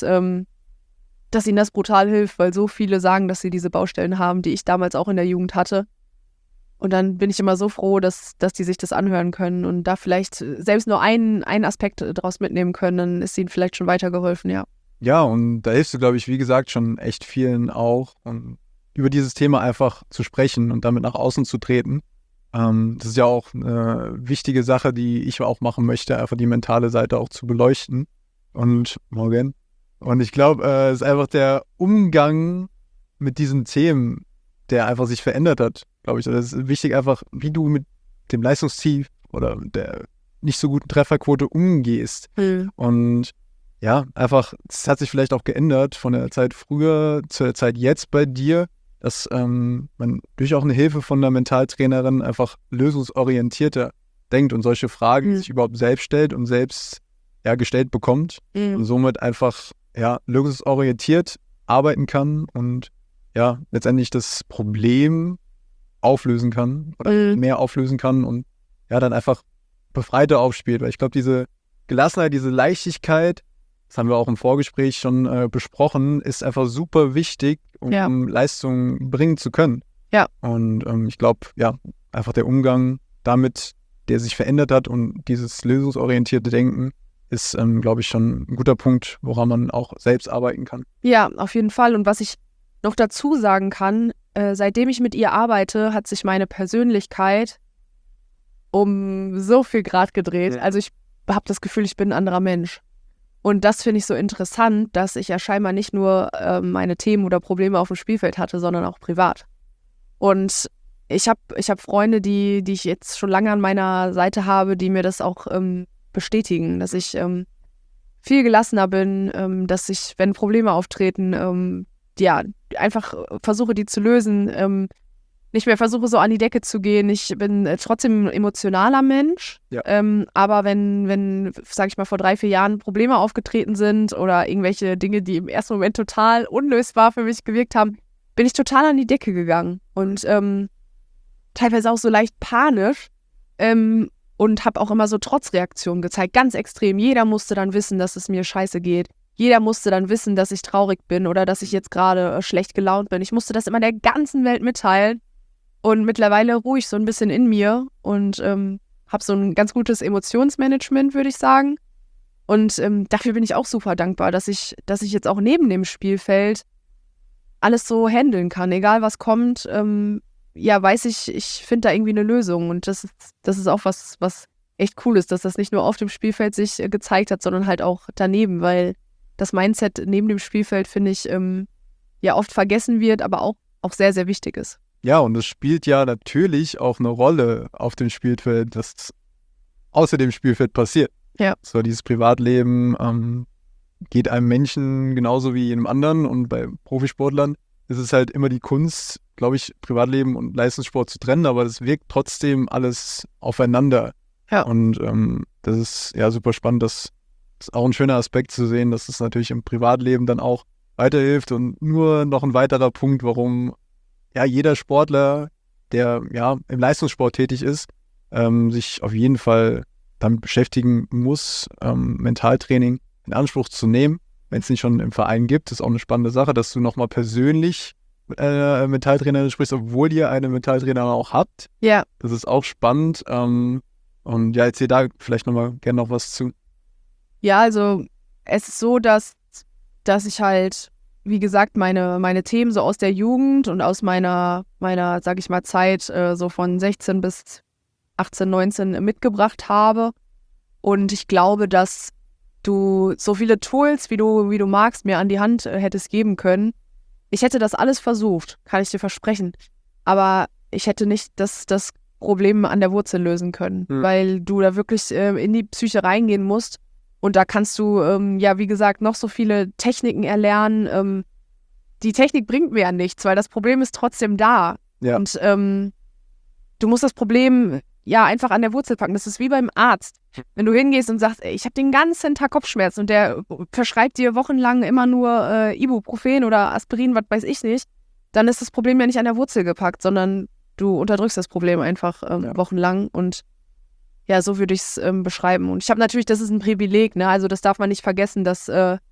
dass ihnen das brutal hilft, weil so viele sagen, dass sie diese Baustellen haben, die ich damals auch in der Jugend hatte. Und dann bin ich immer so froh, dass die sich das anhören können und da vielleicht selbst nur einen Aspekt daraus mitnehmen können, dann ist ihnen vielleicht schon weitergeholfen, ja. Ja, und da hilfst du, glaube ich, wie gesagt, schon echt vielen auch, um über dieses Thema einfach zu sprechen und damit nach außen zu treten. Das ist ja auch eine wichtige Sache, die ich auch machen möchte, einfach die mentale Seite auch zu beleuchten. Und ich glaube, es ist einfach der Umgang mit diesen Themen, der einfach sich verändert hat, glaube ich. Das ist wichtig einfach, wie du mit dem Leistungstief oder der nicht so guten Trefferquote umgehst. Und ja, einfach, es hat sich vielleicht auch geändert von der Zeit früher zur der Zeit jetzt bei dir, dass man durch auch eine Hilfe von einer Mentaltrainerin einfach lösungsorientierter denkt und solche Fragen sich überhaupt selbst stellt und selbst gestellt bekommt und somit einfach lösungsorientiert arbeiten kann und letztendlich das Problem auflösen kann oder mehr auflösen kann und dann einfach befreiter aufspielt. Weil ich glaube, diese Gelassenheit, diese Leichtigkeit, das haben wir auch im Vorgespräch schon besprochen, ist einfach super wichtig, um Leistung bringen zu können. Ja. Und ich glaube, einfach der Umgang damit, der sich verändert hat und dieses lösungsorientierte Denken ist, glaube ich, schon ein guter Punkt, woran man auch selbst arbeiten kann. Ja, auf jeden Fall. Und was ich noch dazu sagen kann, seitdem ich mit ihr arbeite, hat sich meine Persönlichkeit um so viel Grad gedreht. Also ich habe das Gefühl, ich bin ein anderer Mensch. Und das finde ich so interessant, dass ich ja scheinbar nicht nur meine Themen oder Probleme auf dem Spielfeld hatte, sondern auch privat. Und ich hab Freunde, die ich jetzt schon lange an meiner Seite habe, die mir das auch bestätigen, dass ich viel gelassener bin, dass ich, wenn Probleme auftreten, einfach versuche, die zu lösen, nicht mehr versuche, so an die Decke zu gehen. Ich bin trotzdem ein emotionaler Mensch, aber wenn, sag ich mal, vor 3-4 Jahren Probleme aufgetreten sind oder irgendwelche Dinge, die im ersten Moment total unlösbar für mich gewirkt haben, bin ich total an die Decke gegangen und teilweise auch so leicht panisch und habe auch immer so Trotzreaktionen gezeigt, ganz extrem. Jeder musste dann wissen, dass es mir scheiße geht. Jeder musste dann wissen, dass ich traurig bin oder dass ich jetzt gerade schlecht gelaunt bin. Ich musste das immer der ganzen Welt mitteilen und mittlerweile ruhe ich so ein bisschen in mir und habe so ein ganz gutes Emotionsmanagement, würde ich sagen. Und dafür bin ich auch super dankbar, dass ich jetzt auch neben dem Spielfeld alles so handeln kann. Egal was kommt, weiß ich finde da irgendwie eine Lösung. Und das ist auch was echt cool ist, dass das nicht nur auf dem Spielfeld sich gezeigt hat, sondern halt auch daneben, weil das Mindset neben dem Spielfeld, finde ich, oft vergessen wird, aber auch sehr, sehr wichtig ist. Ja, und es spielt ja natürlich auch eine Rolle auf dem Spielfeld, dass außer dem Spielfeld passiert. Ja. So dieses Privatleben geht einem Menschen genauso wie jedem anderen und bei Profisportlern ist es halt immer die Kunst, glaube ich, Privatleben und Leistungssport zu trennen, aber das wirkt trotzdem alles aufeinander. Ja. Und das ist ja super spannend, das ist auch ein schöner Aspekt zu sehen, dass es natürlich im Privatleben dann auch weiterhilft und nur noch ein weiterer Punkt, warum ja jeder Sportler, der ja im Leistungssport tätig ist, sich auf jeden Fall damit beschäftigen muss, Mentaltraining in Anspruch zu nehmen, wenn es nicht schon im Verein gibt. Das ist auch eine spannende Sache, dass du nochmal persönlich mit einer Mentaltrainerin sprichst, obwohl ihr eine Mentaltrainerin auch habt. Ja. Das ist auch spannend. Und ja, erzähl da vielleicht gerne noch was zu. Ja, also es ist so, dass ich halt, wie gesagt, meine Themen so aus der Jugend und aus meiner sag ich mal, Zeit so von 16 bis 18, 19 mitgebracht habe. Und ich glaube, dass du so viele Tools, wie du magst, mir an die Hand hättest geben können. Ich hätte das alles versucht, kann ich dir versprechen. Aber ich hätte nicht das Problem an der Wurzel lösen können, weil du da wirklich in die Psyche reingehen musst. Und da kannst du, wie gesagt, noch so viele Techniken erlernen. Die Technik bringt mir ja nichts, weil das Problem ist trotzdem da. Ja. Und du musst das Problem einfach an der Wurzel packen. Das ist wie beim Arzt. Wenn du hingehst und sagst, ey, ich habe den ganzen Tag Kopfschmerzen und der verschreibt dir wochenlang immer nur Ibuprofen oder Aspirin, was weiß ich nicht, dann ist das Problem ja nicht an der Wurzel gepackt, sondern du unterdrückst das Problem einfach wochenlang und ja, so würde ich es beschreiben. Und ich habe natürlich, das ist ein Privileg, ne? Also das darf man nicht vergessen, dass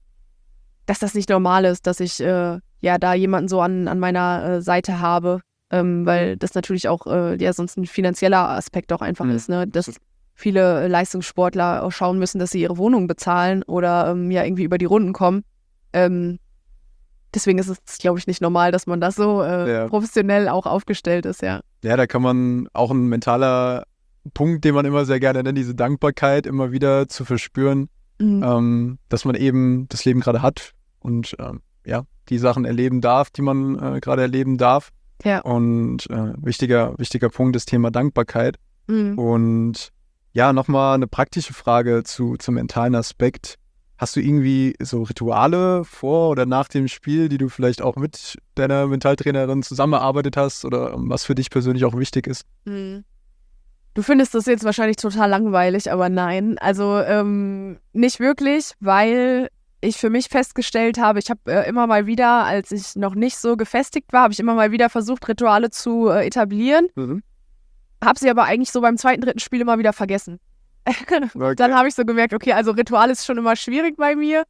das nicht normal ist, dass ich da jemanden so an meiner Seite habe, weil das natürlich auch sonst ein finanzieller Aspekt auch einfach ist, ne? Dass viele Leistungssportler auch schauen müssen, dass sie ihre Wohnung bezahlen oder irgendwie über die Runden kommen. Deswegen ist es, glaube ich, nicht normal, dass man das so professionell auch aufgestellt ist, ja. Ja, da kann man auch ein mentaler Punkt, den man immer sehr gerne nennt, diese Dankbarkeit immer wieder zu verspüren, dass man eben das Leben gerade hat und die Sachen erleben darf, die man gerade erleben darf. Ja. Und wichtiger Punkt, das Thema Dankbarkeit. Und ja, nochmal eine praktische Frage zum mentalen Aspekt. Hast du irgendwie so Rituale vor oder nach dem Spiel, die du vielleicht auch mit deiner Mentaltrainerin zusammengearbeitet hast oder was für dich persönlich auch wichtig ist? Du findest das jetzt wahrscheinlich total langweilig, aber nein. Also nicht wirklich, weil ich für mich festgestellt habe, ich habe immer mal wieder, als ich noch nicht so gefestigt war, habe ich immer mal wieder versucht, Rituale zu etablieren. Habe sie aber eigentlich so beim 2., 3. Spiel immer wieder vergessen. Okay. Dann habe ich so gemerkt, okay, also Ritual ist schon immer schwierig bei mir.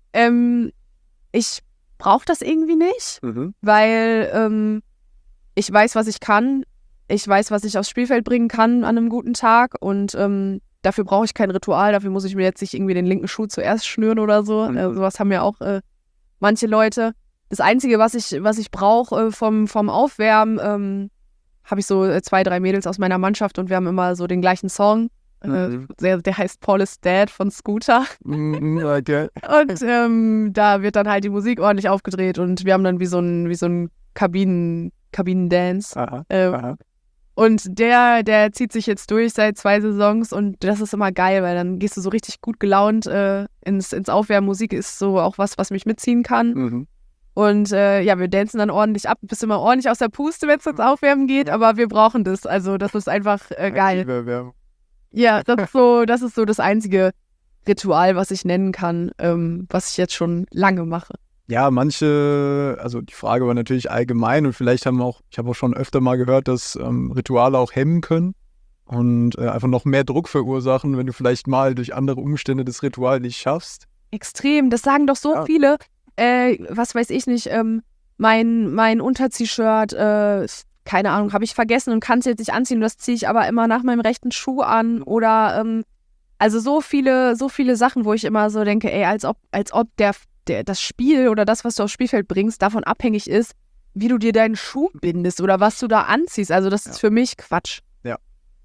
Ich brauche das irgendwie nicht, weil ich weiß, was ich kann. Ich weiß, was ich aufs Spielfeld bringen kann an einem guten Tag und dafür brauche ich kein Ritual. Dafür muss ich mir jetzt nicht irgendwie den linken Schuh zuerst schnüren oder so. Sowas haben ja auch manche Leute. Das Einzige, was ich brauche vom Aufwärmen, habe ich so 2, 3 Mädels aus meiner Mannschaft und wir haben immer so den gleichen Song. Der heißt Paul is Dead von Scooter. Okay. Und da wird dann halt die Musik ordentlich aufgedreht und wir haben dann wie so ein Kabinen-Dance. Aha. Und der zieht sich jetzt durch seit 2 Saisons und das ist immer geil, weil dann gehst du so richtig gut gelaunt ins Aufwärmen. Musik ist so auch was mich mitziehen kann. Und wir dancen dann ordentlich ab, bist immer ordentlich aus der Puste, wenn es ins Aufwärmen geht, aber wir brauchen das. Also das ist einfach geil. Ja, das ist so das einzige Ritual, was ich nennen kann, was ich jetzt schon lange mache. ja, manche, also die Frage war natürlich allgemein und vielleicht ich habe auch schon öfter mal gehört, dass Rituale auch hemmen können und einfach noch mehr Druck verursachen, wenn du vielleicht mal durch andere Umstände das Ritual nicht schaffst. Extrem, das sagen doch so viele. Was weiß ich nicht, mein Unter-T-Shirt, keine Ahnung, habe ich vergessen und kann es jetzt nicht anziehen. Das ziehe ich aber immer nach meinem rechten Schuh an. Oder also so viele Sachen, wo ich immer so denke, ey, als ob das Spiel oder das, was du aufs Spielfeld bringst, davon abhängig ist, wie du dir deinen Schuh bindest oder was du da anziehst. Also das ist für mich Quatsch. Ja.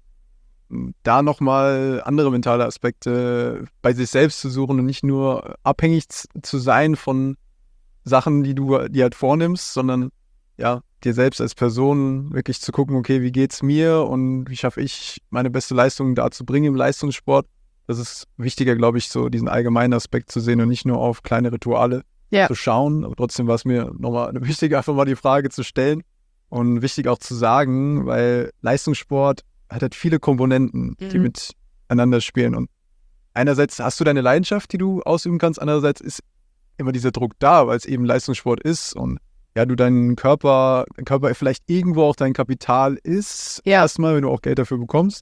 Da nochmal andere mentale Aspekte bei sich selbst zu suchen und nicht nur abhängig zu sein von Sachen, die du dir halt vornimmst, sondern ja, dir selbst als Person wirklich zu gucken, okay, wie geht's mir und wie schaffe ich, meine beste Leistung da zu bringen im Leistungssport. Das ist wichtiger, glaube ich, so diesen allgemeinen Aspekt zu sehen und nicht nur auf kleine Rituale zu schauen. Aber trotzdem war es mir nochmal wichtig, einfach mal die Frage zu stellen und wichtig auch zu sagen, weil Leistungssport hat halt viele Komponenten, die miteinander spielen. Und einerseits hast du deine Leidenschaft, die du ausüben kannst, andererseits ist immer dieser Druck da, weil es eben Leistungssport ist und ja, du dein Körper vielleicht irgendwo auch dein Kapital ist, erstmal, wenn du auch Geld dafür bekommst.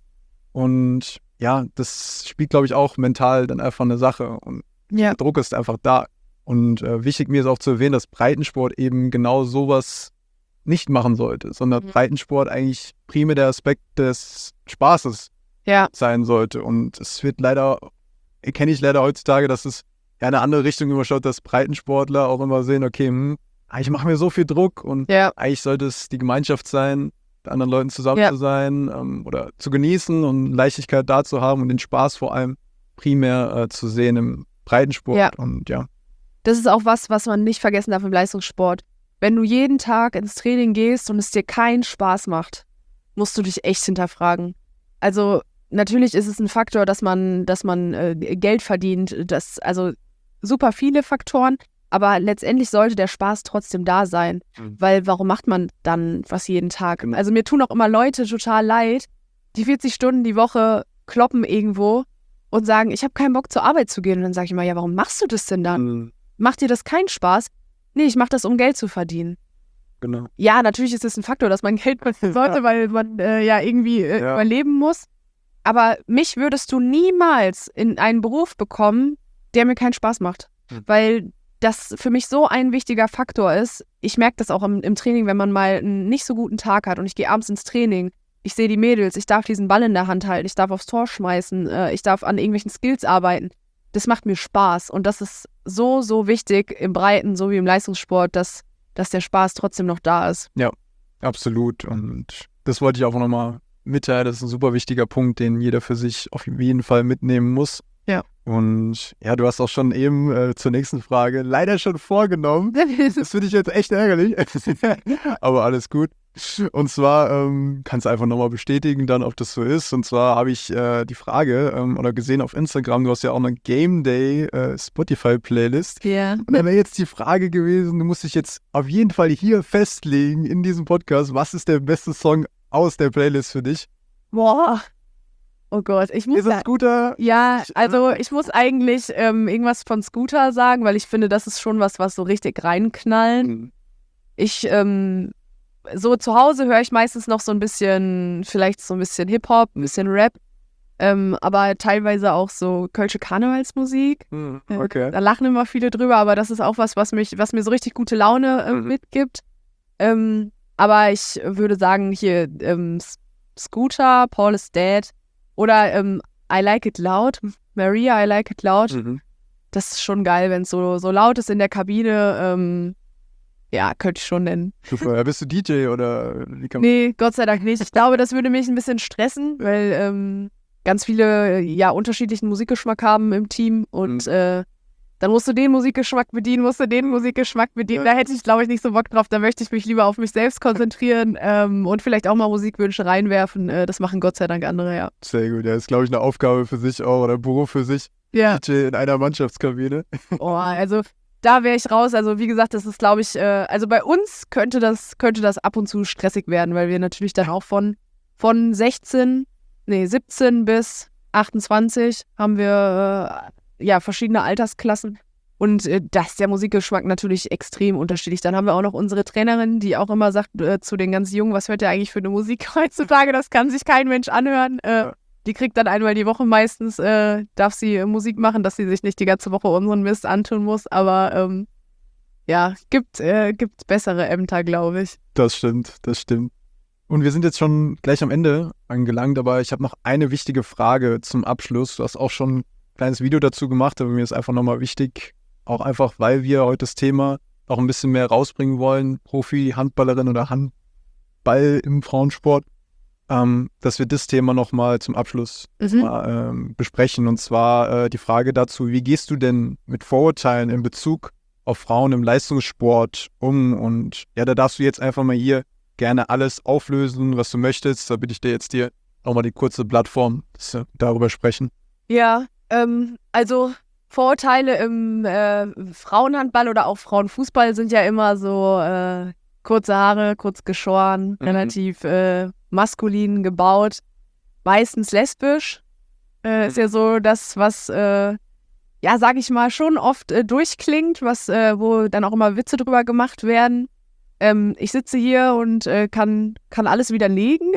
Und ja, das spielt, glaube ich, auch mental dann einfach eine Sache. Und der Druck ist einfach da. Und wichtig mir ist auch zu erwähnen, dass Breitensport eben genau sowas nicht machen sollte, sondern Breitensport eigentlich primär der Aspekt des Spaßes sein sollte. Und es wird erkenne ich leider heutzutage, dass es ja in eine andere Richtung überschaut, dass Breitensportler auch immer sehen, okay, ich mache mir so viel Druck und eigentlich sollte es die Gemeinschaft sein, mit anderen Leuten zusammen zu sein oder zu genießen und Leichtigkeit da zu haben und den Spaß vor allem primär zu sehen im Breitensport. Ja. Und ja. Das ist auch was man nicht vergessen darf im Leistungssport. Wenn du jeden Tag ins Training gehst und es dir keinen Spaß macht, musst du dich echt hinterfragen. Also natürlich ist es ein Faktor, dass man Geld verdient, also super viele Faktoren, aber letztendlich sollte der Spaß trotzdem da sein, weil warum macht man dann was jeden Tag? Genau. Also mir tun auch immer Leute total leid, die 40 Stunden die Woche kloppen irgendwo und sagen, ich habe keinen Bock zur Arbeit zu gehen. Und dann sage ich immer, ja, warum machst du das denn dann? Macht dir das keinen Spaß? Nee, ich mache das, um Geld zu verdienen. Genau. Ja, natürlich ist es ein Faktor, dass man Geld verdienen sollte, weil man irgendwie überleben muss. Aber mich würdest du niemals in einen Beruf bekommen, der mir keinen Spaß macht. Weil das für mich so ein wichtiger Faktor ist. Ich merke das auch im Training, wenn man mal einen nicht so guten Tag hat und ich gehe abends ins Training. Ich sehe die Mädels, ich darf diesen Ball in der Hand halten, ich darf aufs Tor schmeißen, ich darf an irgendwelchen Skills arbeiten. Das macht mir Spaß und das ist so, so wichtig im Breiten, so wie im Leistungssport, dass der Spaß trotzdem noch da ist. Ja, absolut. Und das wollte ich auch nochmal mitteilen. Das ist ein super wichtiger Punkt, den jeder für sich auf jeden Fall mitnehmen muss. Ja. Und ja, du hast auch schon eben zur nächsten Frage leider schon vorgenommen. Das finde ich jetzt echt ärgerlich. Aber alles gut. Und zwar kannst du einfach nochmal bestätigen, dann, ob das so ist. Und zwar habe ich die Frage oder gesehen auf Instagram, du hast ja auch eine Game Day Spotify-Playlist. Ja. Und dann wäre jetzt die Frage gewesen, du musst dich jetzt auf jeden Fall hier festlegen in diesem Podcast, was ist der beste Song aus der Playlist für dich? Boah. Oh Gott, ich muss Ist es Scooter? Ja, also ich muss eigentlich irgendwas von Scooter sagen, weil ich finde, das ist schon was so richtig reinknallen. Ich, so zu Hause höre ich meistens noch vielleicht so ein bisschen Hip-Hop, ein bisschen Rap, aber teilweise auch so kölsche Karnevalsmusik. Okay. Da lachen immer viele drüber, aber das ist auch was mir so richtig gute Laune mitgibt. Aber ich würde sagen, hier Scooter, Paul is Dead oder I Like It Loud, Maria, I Like It Loud. Das ist schon geil, wenn es so laut ist in der Kabine. Ja, könnte ich schon nennen. Super. Bist du DJ oder wie kann man... Nee, Gott sei Dank nicht. Ich glaube, das würde mich ein bisschen stressen, weil ganz viele unterschiedlichen Musikgeschmack haben im Team und dann musst du den Musikgeschmack bedienen, Da hätte ich, glaube ich, nicht so Bock drauf. Da möchte ich mich lieber auf mich selbst konzentrieren und vielleicht auch mal Musikwünsche reinwerfen. Das machen Gott sei Dank andere, ja. Sehr gut. Ja, ist, glaube ich, eine Aufgabe für sich auch oder ein Beruf für sich. Ja. DJ in einer Mannschaftskabine. Oh, also da wäre ich raus. Also wie gesagt, das ist, glaube ich, also bei uns könnte das ab und zu stressig werden, weil wir natürlich dann auch von 17 bis 28 haben wir verschiedene Altersklassen Und da ist der Musikgeschmack natürlich extrem unterschiedlich. Dann haben wir auch noch unsere Trainerin, die auch immer sagt zu den ganz Jungen, was hört ihr eigentlich für eine Musik heutzutage? Das kann sich kein Mensch anhören. Die kriegt dann einmal die Woche meistens, darf sie Musik machen, dass sie sich nicht die ganze Woche unseren Mist antun muss. Aber gibt bessere Ämter, glaube ich. Das stimmt. Und wir sind jetzt schon gleich am Ende angelangt, aber ich habe noch eine wichtige Frage zum Abschluss. Du hast auch schon ein kleines Video dazu gemacht, aber mir ist einfach nochmal wichtig, auch einfach, weil wir heute das Thema auch ein bisschen mehr rausbringen wollen, Profi-Handballerin oder Handball im Frauensport, dass wir das Thema nochmal zum Abschluss besprechen. Und zwar die Frage dazu, wie gehst du denn mit Vorurteilen in Bezug auf Frauen im Leistungssport um? Und ja, da darfst du jetzt einfach mal hier gerne alles auflösen, was du möchtest. Da bitte ich dir jetzt nochmal die kurze Plattform, dass wir darüber sprechen. Ja, also Vorurteile im Frauenhandball oder auch Frauenfußball sind ja immer so kurze Haare, kurz geschoren, relativ maskulin gebaut, meistens lesbisch. Ist ja so das, was, sag ich mal, schon oft durchklingt, wo dann auch immer Witze drüber gemacht werden. Ich sitze hier und kann alles widerlegen.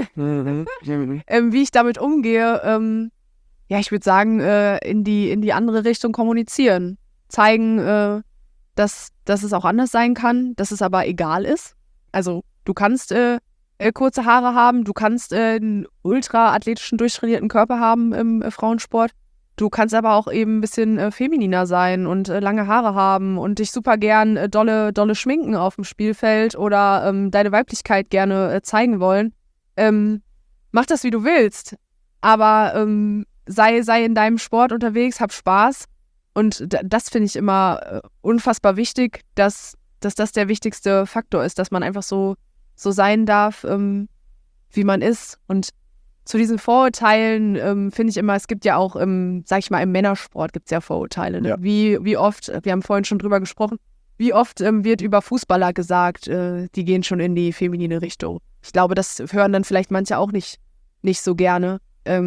Wie ich damit umgehe, ich würde sagen, in die andere Richtung kommunizieren. Zeigen, dass es auch anders sein kann, dass es aber egal ist. Also du kannst kurze Haare haben, du kannst einen ultra-athletischen, durchtrainierten Körper haben im Frauensport. Du kannst aber auch eben ein bisschen femininer sein und lange Haare haben und dich super gern dolle schminken auf dem Spielfeld oder deine Weiblichkeit gerne zeigen wollen. Mach das, wie du willst. Aber sei in deinem Sport unterwegs, hab Spaß. Und das finde ich immer unfassbar wichtig, dass das der wichtigste Faktor ist, dass man einfach so sein darf, wie man ist. Und zu diesen Vorurteilen finde ich immer, es gibt ja auch sag ich mal, im Männersport gibt es ja Vorurteile. Ne? Ja. Wie oft, wir haben vorhin schon drüber gesprochen, wie oft wird über Fußballer gesagt, die gehen schon in die feminine Richtung. Ich glaube, das hören dann vielleicht manche auch nicht so gerne.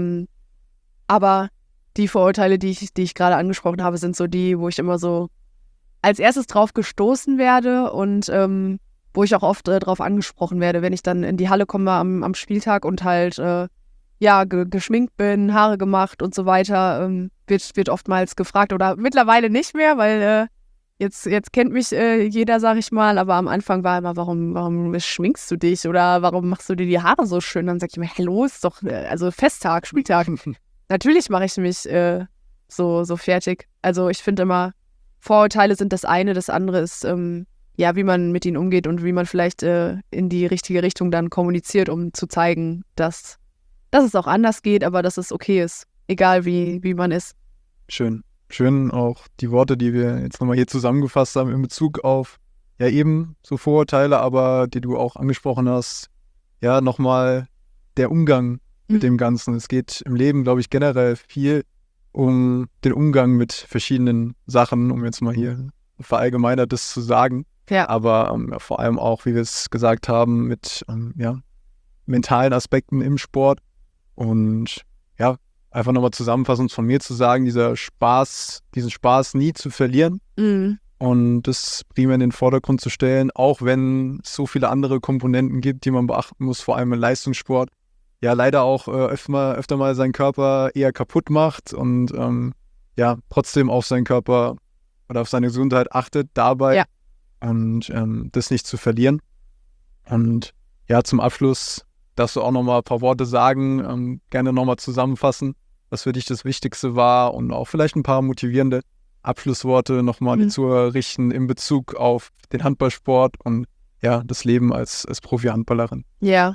Aber die Vorurteile, die ich gerade angesprochen habe, sind so die, wo ich immer so als erstes drauf gestoßen werde und wo ich auch oft drauf angesprochen werde, wenn ich dann in die Halle komme am Spieltag und halt geschminkt bin, Haare gemacht und so weiter, wird oftmals gefragt oder mittlerweile nicht mehr, weil jetzt kennt mich jeder, sag ich mal, aber am Anfang war immer, warum schminkst du dich oder warum machst du dir die Haare so schön? Dann sag ich immer, hello, ist doch Festtag, Spieltag. Natürlich mache ich mich so fertig. Also ich finde immer, Vorurteile sind das eine, das andere ist, wie man mit ihnen umgeht und wie man vielleicht in die richtige Richtung dann kommuniziert, um zu zeigen, dass es auch anders geht, aber dass es okay ist, egal wie man ist. Schön auch die Worte, die wir jetzt nochmal hier zusammengefasst haben in Bezug auf eben so Vorurteile, aber die du auch angesprochen hast, nochmal der Umgang mit dem Ganzen. Es geht im Leben, glaube ich, generell viel um den Umgang mit verschiedenen Sachen, um jetzt mal hier Verallgemeinertes zu sagen. Ja. Aber vor allem auch, wie wir es gesagt haben, mit mentalen Aspekten im Sport. Und einfach nochmal zusammenfassend von mir zu sagen, diesen Spaß nie zu verlieren und das primär in den Vordergrund zu stellen, auch wenn es so viele andere Komponenten gibt, die man beachten muss, vor allem im Leistungssport. Ja, leider auch öfter mal seinen Körper eher kaputt macht und trotzdem auf seinen Körper oder auf seine Gesundheit achtet dabei und das nicht zu verlieren. Und zum Abschluss darfst du auch nochmal ein paar Worte sagen, gerne nochmal zusammenfassen, was für dich das Wichtigste war und auch vielleicht ein paar motivierende Abschlussworte nochmal zu richten in Bezug auf den Handballsport und das Leben als Profi-Handballerin. Ja.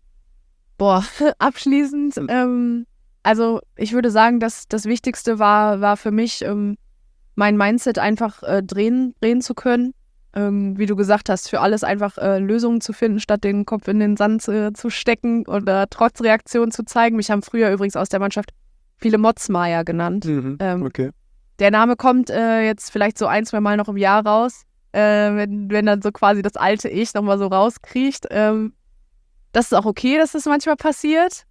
Abschließend, also ich würde sagen, dass das Wichtigste war für mich, mein Mindset einfach drehen zu können. Wie du gesagt hast, für alles einfach Lösungen zu finden, statt den Kopf in den Sand zu stecken oder Trotzreaktionen zu zeigen. Mich haben früher übrigens aus der Mannschaft viele Motzmeier genannt. Okay. Der Name kommt jetzt vielleicht so 1-2 Mal noch im Jahr raus, wenn dann so quasi das alte Ich nochmal so rauskriecht. Das ist auch okay, dass das manchmal passiert.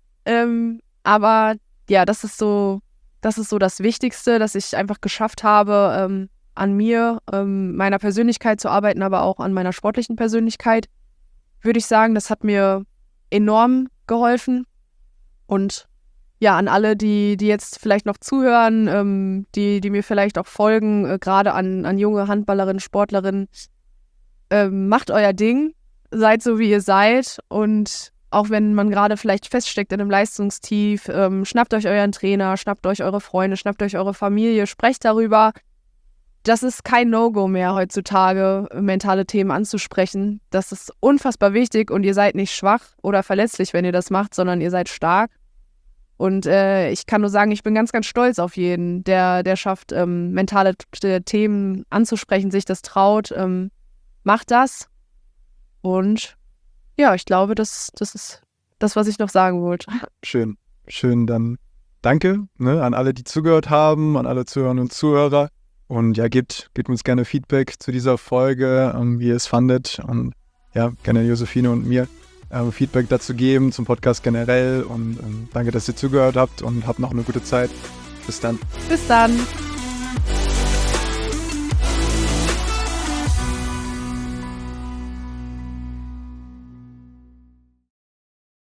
Aber das ist so das Wichtigste, dass ich einfach geschafft habe, an mir, meiner Persönlichkeit zu arbeiten, aber auch an meiner sportlichen Persönlichkeit, würde ich sagen, das hat mir enorm geholfen. Und ja, an alle, die jetzt vielleicht noch zuhören, die mir vielleicht auch folgen, gerade an junge Handballerinnen, Sportlerinnen, macht euer Ding, seid so, wie ihr seid, und auch wenn man gerade vielleicht feststeckt in einem Leistungstief, schnappt euch euren Trainer, schnappt euch eure Freunde, schnappt euch eure Familie, sprecht darüber. Das ist kein No-Go mehr heutzutage, mentale Themen anzusprechen. Das ist unfassbar wichtig, und ihr seid nicht schwach oder verletzlich, wenn ihr das macht, sondern ihr seid stark. Und ich kann nur sagen, ich bin ganz, ganz stolz auf jeden, der schafft, mentale Themen anzusprechen, sich das traut. Macht das. Und ja, ich glaube, das ist das, was ich noch sagen wollte. Schön, dann danke, ne, an alle, die zugehört haben, an alle Zuhörerinnen und Zuhörer. Und ja, gebt uns gerne Feedback zu dieser Folge, wie ihr es fandet. Und ja, gerne Josephine und mir Feedback dazu geben, zum Podcast generell. Und danke, dass ihr zugehört habt, und habt noch eine gute Zeit. Bis dann. Bis dann.